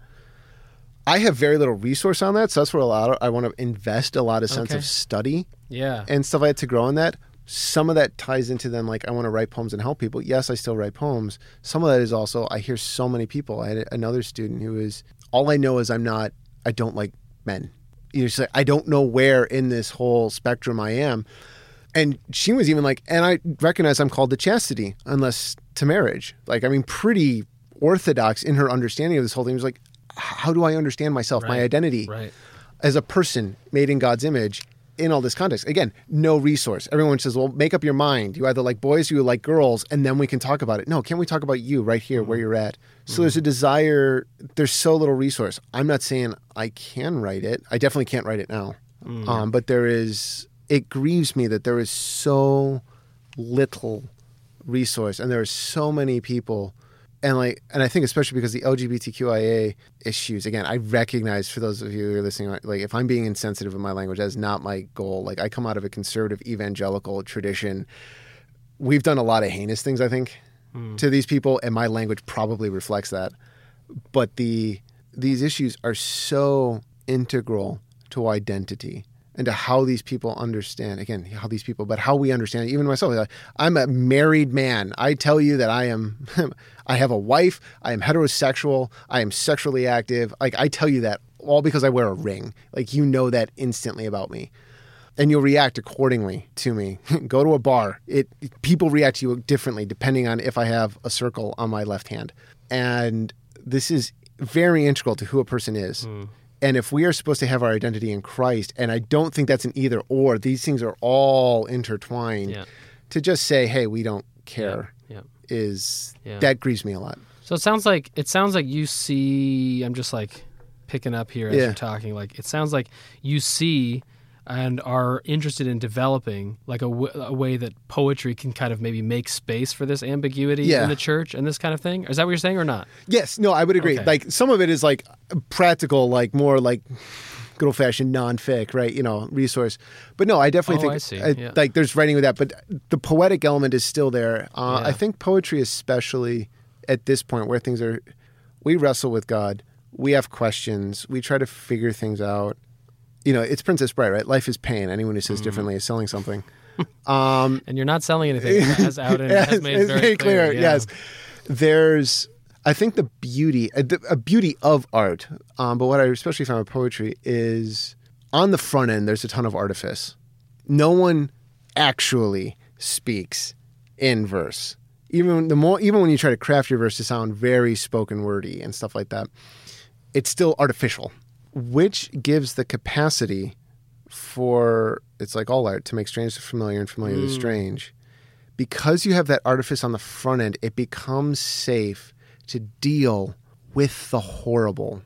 I have very little resource on that, so that's where I want to invest a lot of sense of study and stuff like that to grow in that. Some of that ties into then, like, I want to write poems and help people. Yes, I still write poems. Some of that is also, I hear so many people. I had another student who is, all I know is I don't like men. You know, she's like, I don't know where in this whole spectrum I am. And she was even like, and I recognize I'm called to chastity unless to marriage. Like, I mean, pretty orthodox in her understanding of this whole thing. It was like, how do I understand myself, my identity as a person made in God's image in all this context? Again, no resource. Everyone says, well, make up your mind. You either like boys or you like girls, and then we can talk about it. No, can't we talk about you right here where you're at? So there's a desire. There's so little resource. I'm not saying I can write it. I definitely can't write it now. But there is... It grieves me that there is so little resource and there are so many people and I think especially because the LGBTQIA issues, again, I recognize for those of you who are listening, like if I'm being insensitive in my language, that's not my goal. Like I come out of a conservative evangelical tradition. We've done a lot of heinous things, I think, to these people, and my language probably reflects that. But these issues are so integral to identity and to how these people understand, again, but how we understand it. Even myself, like, I'm a married man. I tell you that I have a wife, I am heterosexual, I am sexually active. Like I tell you that all because I wear a ring. Like, you know that instantly about me. and you'll react accordingly to me. Go to a bar. People react to you differently depending on if I have a circle on my left hand. And this is very integral to who a person is. And if we are supposed to have our identity in Christ, and I don't think that's an either or, these things are all intertwined, to just say, hey, we don't care, that grieves me a lot. So it sounds like you see, I'm just like picking up here as you're talking, like it sounds like you see and are interested in developing like a way that poetry can kind of maybe make space for this ambiguity in the church and this kind of thing. Is that what you're saying or not? Yes. No, I would agree. Okay. Like some of it is like practical, like more like good old fashioned non-fic, right? Resource. But no, I definitely think like there's writing with that, but the poetic element is still there. I think poetry, especially at this point where things are, we wrestle with God. We have questions. We try to figure things out. It's Princess Bride, right? Life is pain. Anyone who says differently is selling something. And you're not selling anything. As out and has made very clear. Yes. There's, I think, the beauty, a beauty of art. But what I especially found with poetry is on the front end, there's a ton of artifice. No one actually speaks in verse. Even when you try to craft your verse to sound very spoken wordy and stuff like that, it's still artificial, which gives the capacity for, it's like all art, to make strange the familiar and familiar the strange. Because you have that artifice on the front end, it becomes safe to deal with the horrible.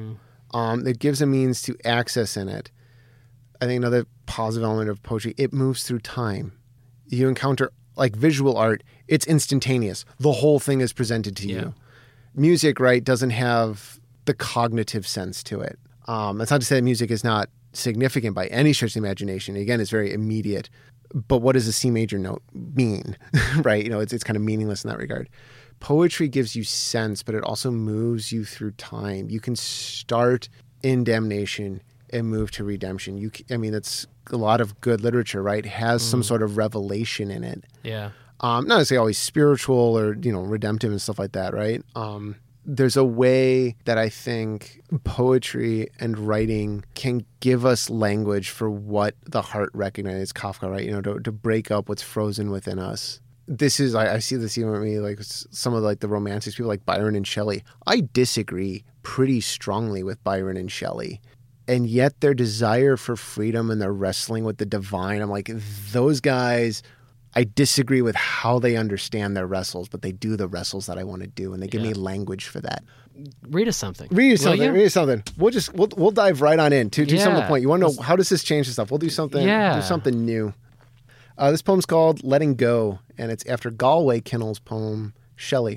It gives a means to access in it. I think another positive element of poetry, it moves through time. You encounter, like visual art, it's instantaneous. The whole thing is presented to you. Music, right, doesn't have the cognitive sense to it. That's not to say that music is not significant by any stretch of the imagination. Again, it's very immediate. But what does a C major note mean, right? It's kind of meaningless in that regard. Poetry gives you sense, but it also moves you through time. You can start in damnation and move to redemption. That's a lot of good literature, right? It has some sort of revelation in it. Yeah. Not to say always spiritual or, redemptive and stuff like that, right? There's a way that I think poetry and writing can give us language for what the heart recognizes. Kafka, right? To break up what's frozen within us. This is, I see this even with me, like some of like the romantics, people like Byron and Shelley. I disagree pretty strongly with Byron and Shelley. And yet their desire for freedom and their wrestling with the divine, I'm like, those guys, I disagree with how they understand their wrestles, but they do the wrestles that I want to do, and they give me language for that. Read us something. Read us something. We'll dive right on in to some of the point. You want to know how does this change the stuff? We'll do something. Do something new. This poem's called "Letting Go," and it's after Galway Kinnell's poem "Shelley."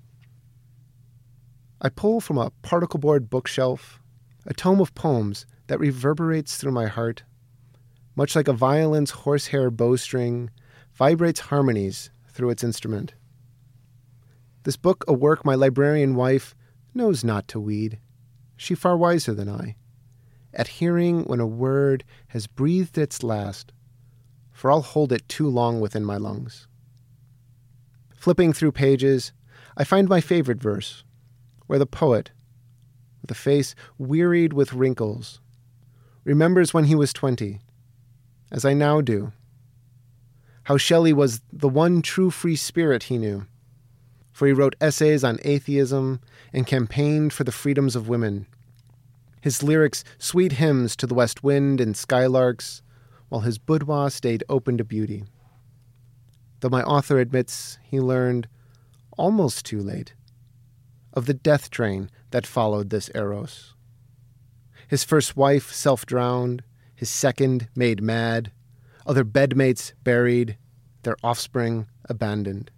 I pull from a particle board bookshelf a tome of poems that reverberates through my heart, much like a violin's horsehair bowstring vibrates harmonies through its instrument. This book, a work my librarian wife knows not to weed, she far wiser than I, at hearing when a word has breathed its last, for I'll hold it too long within my lungs. Flipping through pages, I find my favorite verse, where the poet, with a face wearied with wrinkles, remembers when he was 20, as I now do, how Shelley was the one true free spirit he knew, for he wrote essays on atheism and campaigned for the freedoms of women. His lyrics sweet hymns to the west wind and skylarks, while his boudoir stayed open to beauty. Though my author admits he learned, almost too late, of the death train that followed this Eros. His first wife self-drowned, his second made mad, other bedmates buried, their offspring abandoned.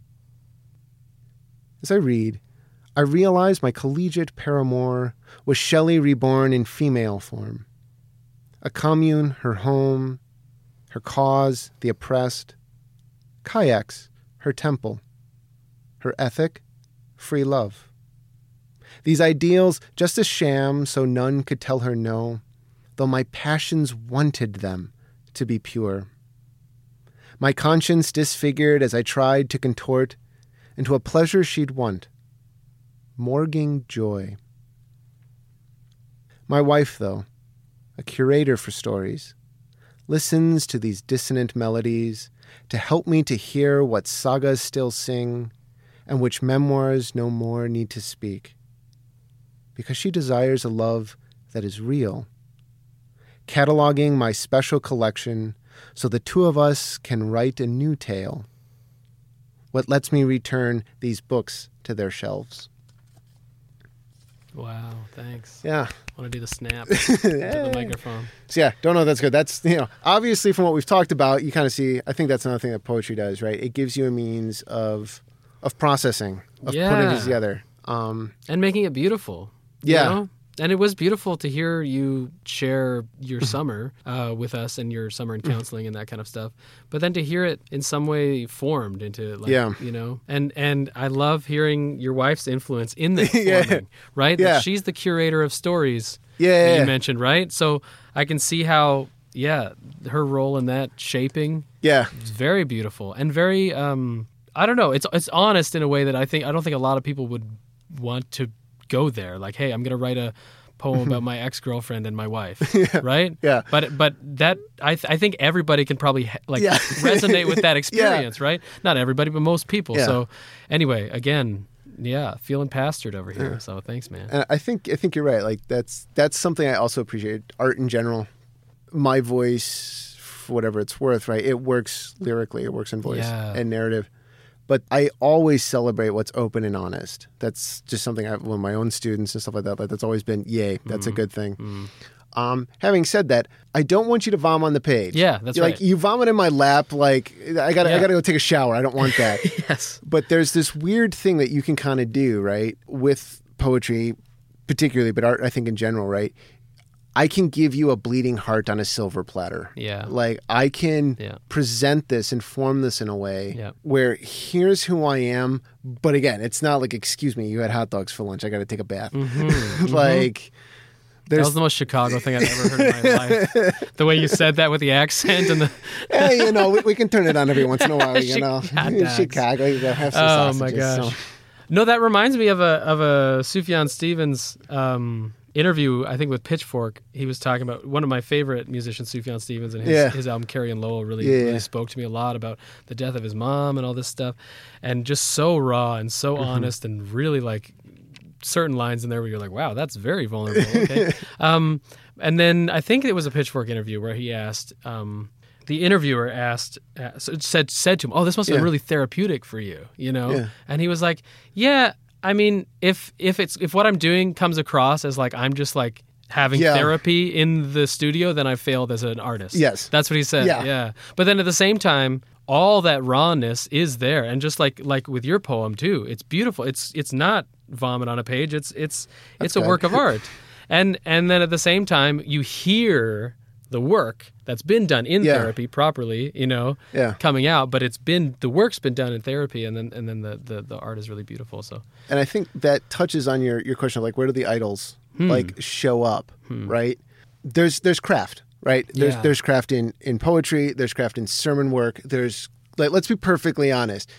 As I read, I realize my collegiate paramour was Shelley reborn in female form. A commune, her home, her cause, the oppressed. Kayaks, her temple. Her ethic, free love. These ideals just a sham so none could tell her no, though my passions wanted them to be pure. My conscience disfigured as I tried to contort into a pleasure she'd want, morging joy. My wife, though, a curator for stories, listens to these dissonant melodies to help me to hear what sagas still sing and which memoirs no more need to speak. Because she desires a love that is real, cataloging my special collection so the two of us can write a new tale. What lets me return these books to their shelves. Wow, thanks. Yeah. I want to do the snap to the microphone. So yeah, don't know if that's good. That's, obviously from what we've talked about, you kind of see, I think that's another thing that poetry does, right? It gives you a means of processing, of putting it together. And making it beautiful. Yeah. You know? And it was beautiful to hear you share your summer with us and your summer in counseling and that kind of stuff. But then to hear it in some way formed into, and I love hearing your wife's influence in the forming, right? Yeah. That she's the curator of stories that you mentioned, right? So I can see how, her role in that shaping is very beautiful and very, I don't know, it's honest in a way that I don't think a lot of people would want to go there. Like, hey, I'm going to write a poem about my ex-girlfriend and my wife, right? Yeah. But that I think everybody can probably resonate with that experience, right? Not everybody, but most people. Yeah. So anyway, again, feeling pastored over here. Yeah. So thanks, man. And I think you're right. Like that's something I also appreciate. Art in general, my voice, for whatever it's worth, right? It works lyrically. It works in voice and narrative. But I always celebrate what's open and honest. That's just something with my own students and stuff like that. That's always been, yay, that's a good thing. Having said that, I don't want you to vom on the page. Yeah, that's right. Like, you vomit in my lap, like, I gotta go take a shower. I don't want that. Yes. But there's this weird thing that you can kind of do, right, with poetry particularly, but art, I think, in general, right? I can give you a bleeding heart on a silver platter. Yeah. Like, I can present this and form this in a way where here's who I am. But again, it's not like, excuse me, you had hot dogs for lunch, I got to take a bath. Like, that was the most Chicago thing I've ever heard in my life. The way you said that with the accent and the... Hey, we can turn it on every once in a while, Chicago, you gotta have some sausages. Oh my gosh. So. No, that reminds me of a Sufjan Stevens interview, I think, with Pitchfork. He was talking about one of my favorite musicians, Sufjan Stevens, and his album Carrie and Lowell really spoke to me a lot about the death of his mom and all this stuff, and just so raw and so honest, and really like certain lines in there where you're like, wow, that's very vulnerable. Okay. And then I think it was a Pitchfork interview where he asked, the interviewer said to him, oh, this must have been really therapeutic for you, and he was like, yeah. I mean, if what I'm doing comes across as like I'm just like having therapy in the studio, then I failed as an artist. Yes. That's what he said. Yeah. But then at the same time, all that rawness is there. And just like with your poem too, it's beautiful. It's not vomit on a page. It's a work of art. And then at the same time, you hear the work that's been done in therapy properly, coming out, but the work's been done in therapy, and then the art is really beautiful. So, and I think that touches on your question of like, where do the idols like show up, right? There's craft, right? There's craft in poetry, there's craft in sermon work. There's, like, let's be perfectly honest.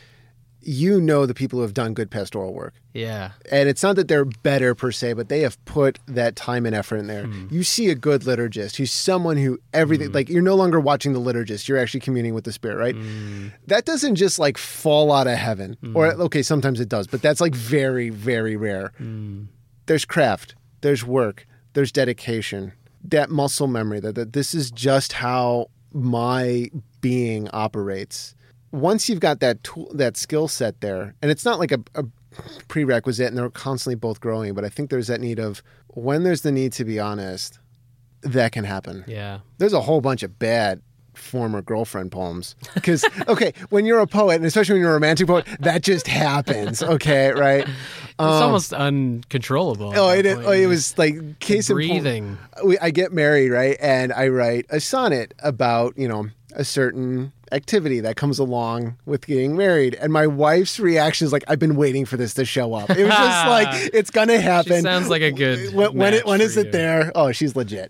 The people who have done good pastoral work. Yeah. And it's not that they're better per se, but they have put that time and effort in there. You see a good liturgist who's someone who everything, like, you're no longer watching the liturgist, you're actually communing with the Spirit, right? That doesn't just like fall out of heaven. Or, okay, sometimes it does, but that's like very, very rare. There's craft, there's work, there's dedication, that muscle memory, that this is just how my being operates. Once you've got that tool, that skill set there, and it's not like a prerequisite, and they're constantly both growing, but I think there's that need of, when there's the need to be honest, that can happen. Yeah. There's a whole bunch of bad former girlfriend poems. Because, okay, when you're a poet, and especially when you're a romantic poet, that just happens, okay, right? It's almost uncontrollable. It was like case in point. Breathing. I get married, right? And I write a sonnet about, a certain activity that comes along with getting married, and my wife's reaction is like, I've been waiting for this to show up. It was just like, it's gonna happen. She sounds like a good when is it there? Oh, she's legit.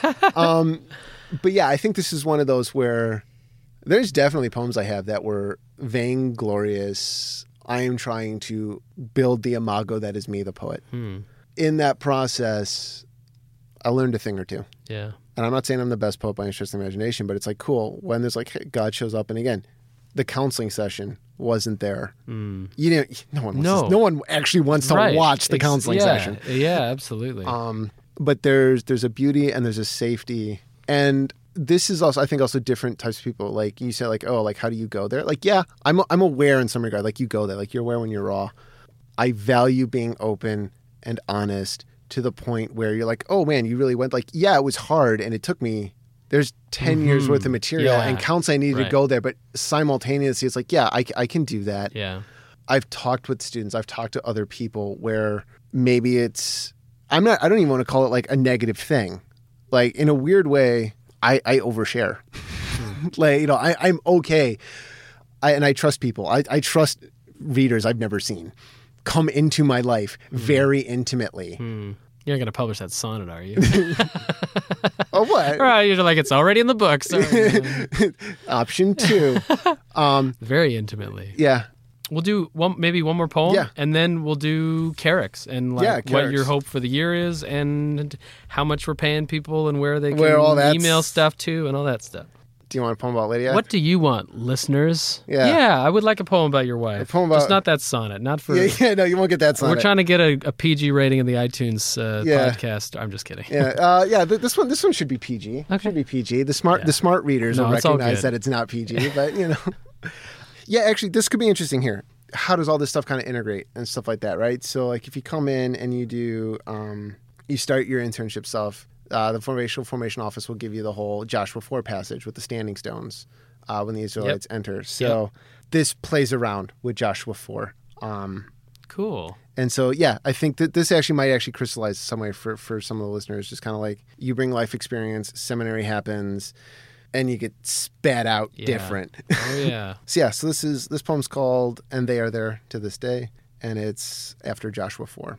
But yeah, I think this is one of those where there's definitely poems I have that were vainglorious. I am trying to build the imago that is me, the poet. In that process, I learned a thing or two. Yeah. And I'm not saying I'm the best poet by any stretch of the imagination, but it's like cool when there's like hey, God shows up. And again, the counseling session wasn't there. You didn't. No one actually wants to watch the counseling session. Yeah, absolutely. But there's a beauty and there's a safety, and this is also I think also different types of people. Like you said, like oh, like how do you go there? Like yeah, I'm aware in some regard. Like you go there, like you're aware when you're raw. I value being open and honest to the point where you're like, oh man, you really went. Like yeah, it was hard and it took me. There's 10 years worth of material and counts I needed to go there, but simultaneously it's like, yeah, I can do that. Yeah. I've talked with students, I've talked to other people where maybe it's, I don't even want to call it like a negative thing. Like in a weird way, I overshare. Like, you know, I'm okay. And I trust people. I trust readers I've never seen come into my life very intimately. You're not going to publish that sonnet, are you? Oh, what? Right, you're like, it's already in the books. Option 2. Very intimately. Yeah. We'll do maybe one more poem, and then we'll do Carricks and like what your hope for the year is and how much we're paying people and where they can email stuff to and all that stuff. Do you want a poem about Lydia? What do you want, listeners? Yeah, I would like a poem about your wife. A poem about... Just not that sonnet. Not for... Yeah, no, you won't get that sonnet. We're trying to get a PG rating in the iTunes podcast. I'm just kidding. This one should be PG. Okay. Should be PG. The smart readers will recognize that it's not PG, but you know. Yeah, actually, this could be interesting here. How does all this stuff kind of integrate and stuff like that, right? So, like, if you come in and you do, you start your internship stuff, the formation office will give you the whole Joshua 4 passage with the standing stones when the Israelites enter. So this plays around with Joshua 4. Cool. And so, yeah, I think that this might crystallize some way for some of the listeners. Just kind of like you bring life experience, seminary happens, and you get spat out different. Oh, yeah. So this poem's called And They Are There to This Day, and it's after Joshua 4.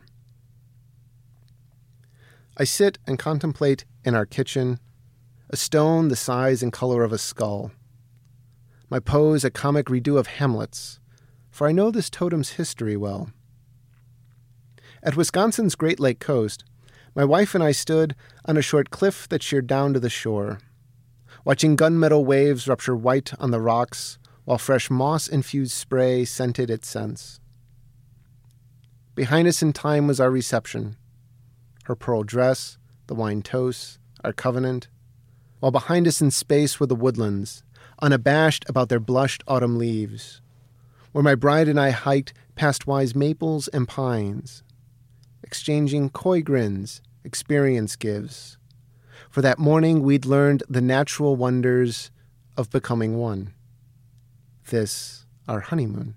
I sit and contemplate in our kitchen, a stone the size and color of a skull. My pose a comic redo of Hamlet's, for I know this totem's history well. At Wisconsin's Great Lake coast, my wife and I stood on a short cliff that sheered down to the shore, watching gunmetal waves rupture white on the rocks while fresh moss-infused spray scented its scents. Behind us in time was our reception, her pearl dress, the wine toasts, our covenant, while behind us in space were the woodlands, unabashed about their blushed autumn leaves, where my bride and I hiked past wise maples and pines, exchanging coy grins experience gives. For that morning we'd learned the natural wonders of becoming one. This, our honeymoon.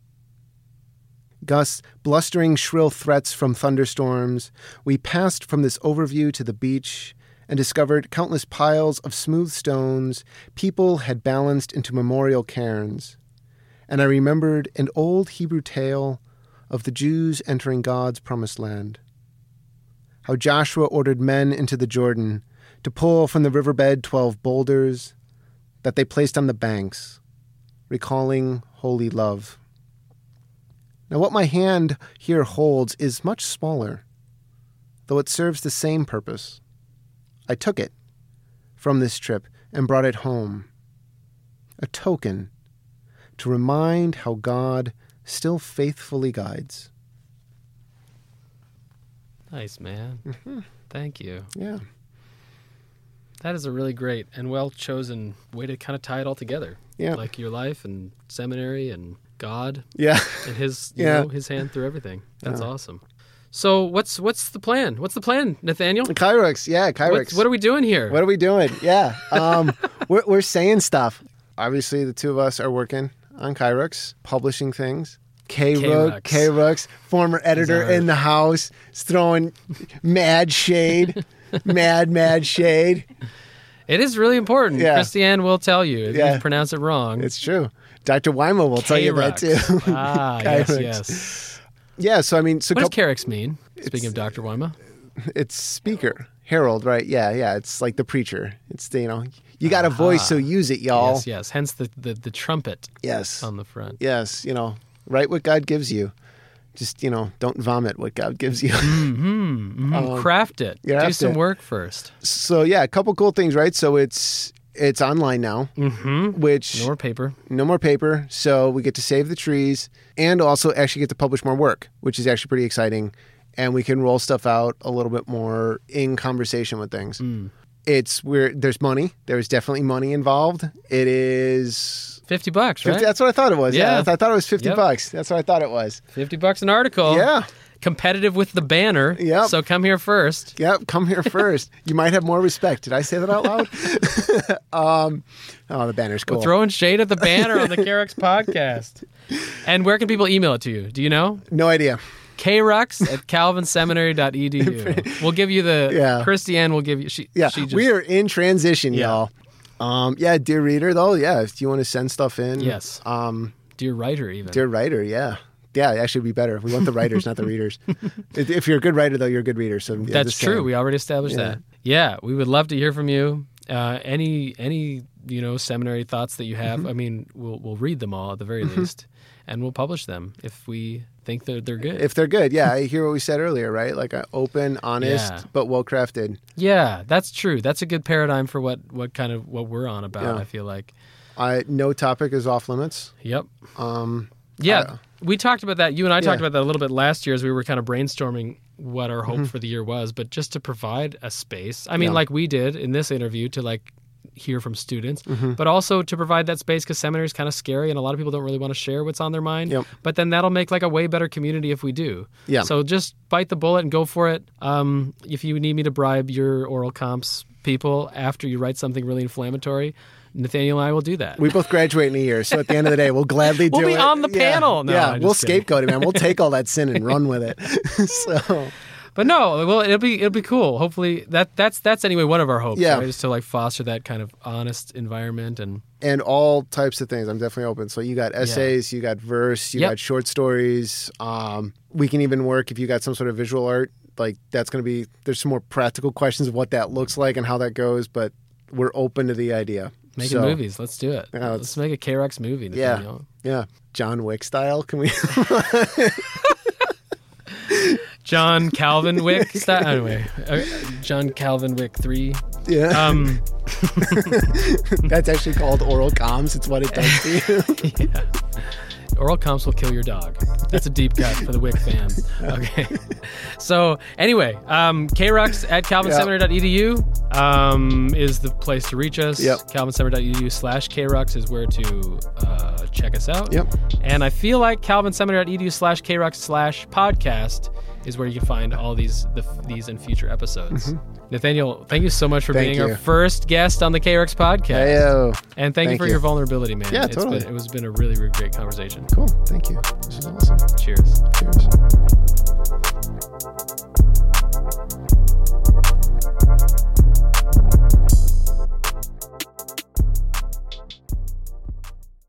Gusts, blustering shrill threats from thunderstorms, we passed from this overview to the beach and discovered countless piles of smooth stones people had balanced into memorial cairns. And I remembered an old Hebrew tale of the Jews entering God's promised land. How Joshua ordered men into the Jordan to pull from the riverbed 12 boulders that they placed on the banks, recalling holy love. Now what my hand here holds is much smaller, though it serves the same purpose. I took it from this trip and brought it home, a token to remind how God still faithfully guides. Nice, man. Mm-hmm. Thank you. Yeah. That is a really great and well-chosen way to kind of tie it all together. Yeah. Like your life and seminary and God. Yeah. And his, you know, his hand through everything. That's awesome. So what's the plan? What's the plan, Nathaniel? Kyrix. Yeah, Kyrix. What are we doing here? What are we doing? Yeah. We're saying stuff. Obviously, the two of us are working on Kyrix, publishing things. K-Rooks, former editor in the house, is throwing mad shade. Mad shade. It is really important. Yeah. Christiane will tell you if you pronounce it wrong. It's true. Dr. Weimel will tell you that too. Yes. Yeah, so I mean... What does Carricks mean, speaking of Dr. Weimel? It's speaker. Herald, right? Yeah. It's like the preacher. It's the, you got a voice, so use it, y'all. Yes. Hence the trumpet on the front. Yes, write what God gives you. Just, don't vomit what God gives you. Craft it. Do some work first. So, yeah, a couple cool things, right? So it's online now, which... No more paper. So we get to save the trees and also actually get to publish more work, which is actually pretty exciting. And we can roll stuff out a little bit more in conversation with things. It's where there's money. There's definitely money involved. It is $50, right? That's what I thought it was. Yeah. I thought it was $50. That's what I thought it was. $50 an article. Yeah. Competitive with the banner. Yep. So come here first. Yep. Come here first. You might have more respect. Did I say that out loud? The banner's cool. We're throwing shade at the banner on the KRX podcast. And where can people email it to you? Do you know? No idea. krux@calvinseminary.edu. We'll give you Christiane will give you. We are in transition, y'all. Dear reader, though. Yeah, if you want to send stuff in. Yes. Dear writer, even. Dear writer, yeah. Yeah, it actually would be better. We want the writers, not the readers. If you're a good writer, though, you're a good reader. So that's true. We already established that. Yeah, we would love to hear from you. Any seminary thoughts that you have. I mean, we'll read them all at the very least, and we'll publish them if we think that they're good. If they're good, yeah. I hear what we said earlier, right? Like open, honest, but well crafted. Yeah, that's true. That's a good paradigm for what we're on about. Yeah. I feel like no topic is off limits. Yep. We talked about that. You and I talked about that a little bit last year as we were kind of brainstorming what our hope for the year was, but just to provide a space. I mean, like we did in this interview to hear from students, but also to provide that space because seminary is kind of scary and a lot of people don't really want to share what's on their mind. Yep. But then that'll make a way better community if we do. Yeah. So just bite the bullet and go for it. If you need me to bribe your oral comps people after you write something really inflammatory, Nathaniel and I will do that. We both graduate in a year, so at the end of the day, we'll gladly do it. We'll be on the panel. No, we'll scapegoat it, man. We'll take all that sin and run with it. But no, well, it'll be cool. Hopefully, that's anyway one of our hopes. Yeah, right? Is to foster that kind of honest environment and all types of things. I'm definitely open. So you got essays, you got verse, you got short stories. We can even work if you got some sort of visual art. That's going to be. There's some more practical questions of what that looks like and how that goes, but we're open to the idea. Making movies. Let's do it. Let's make a KRX movie. Nathaniel. Yeah. John Wick style. Can we? John Calvin Wick style. Anyway, John Calvin Wick 3. Yeah. That's actually called oral comms. It's what it does to you. Yeah. Oral comps will kill your dog. That's a deep cut for the Wick fans. Okay. So anyway, krux@calvinseminary.edu is the place to reach us. Yep. calvinseminary.edu/krux is where to check us out. Yep. And I feel like calvinseminary.edu/krux/podcast is where you can find all these and future episodes. Nathaniel, thank you so much for being our first guest on the KRX podcast. Hey-o. And thank you for your vulnerability, man. Yeah, totally. It has been a really, really great conversation. Cool. Thank you.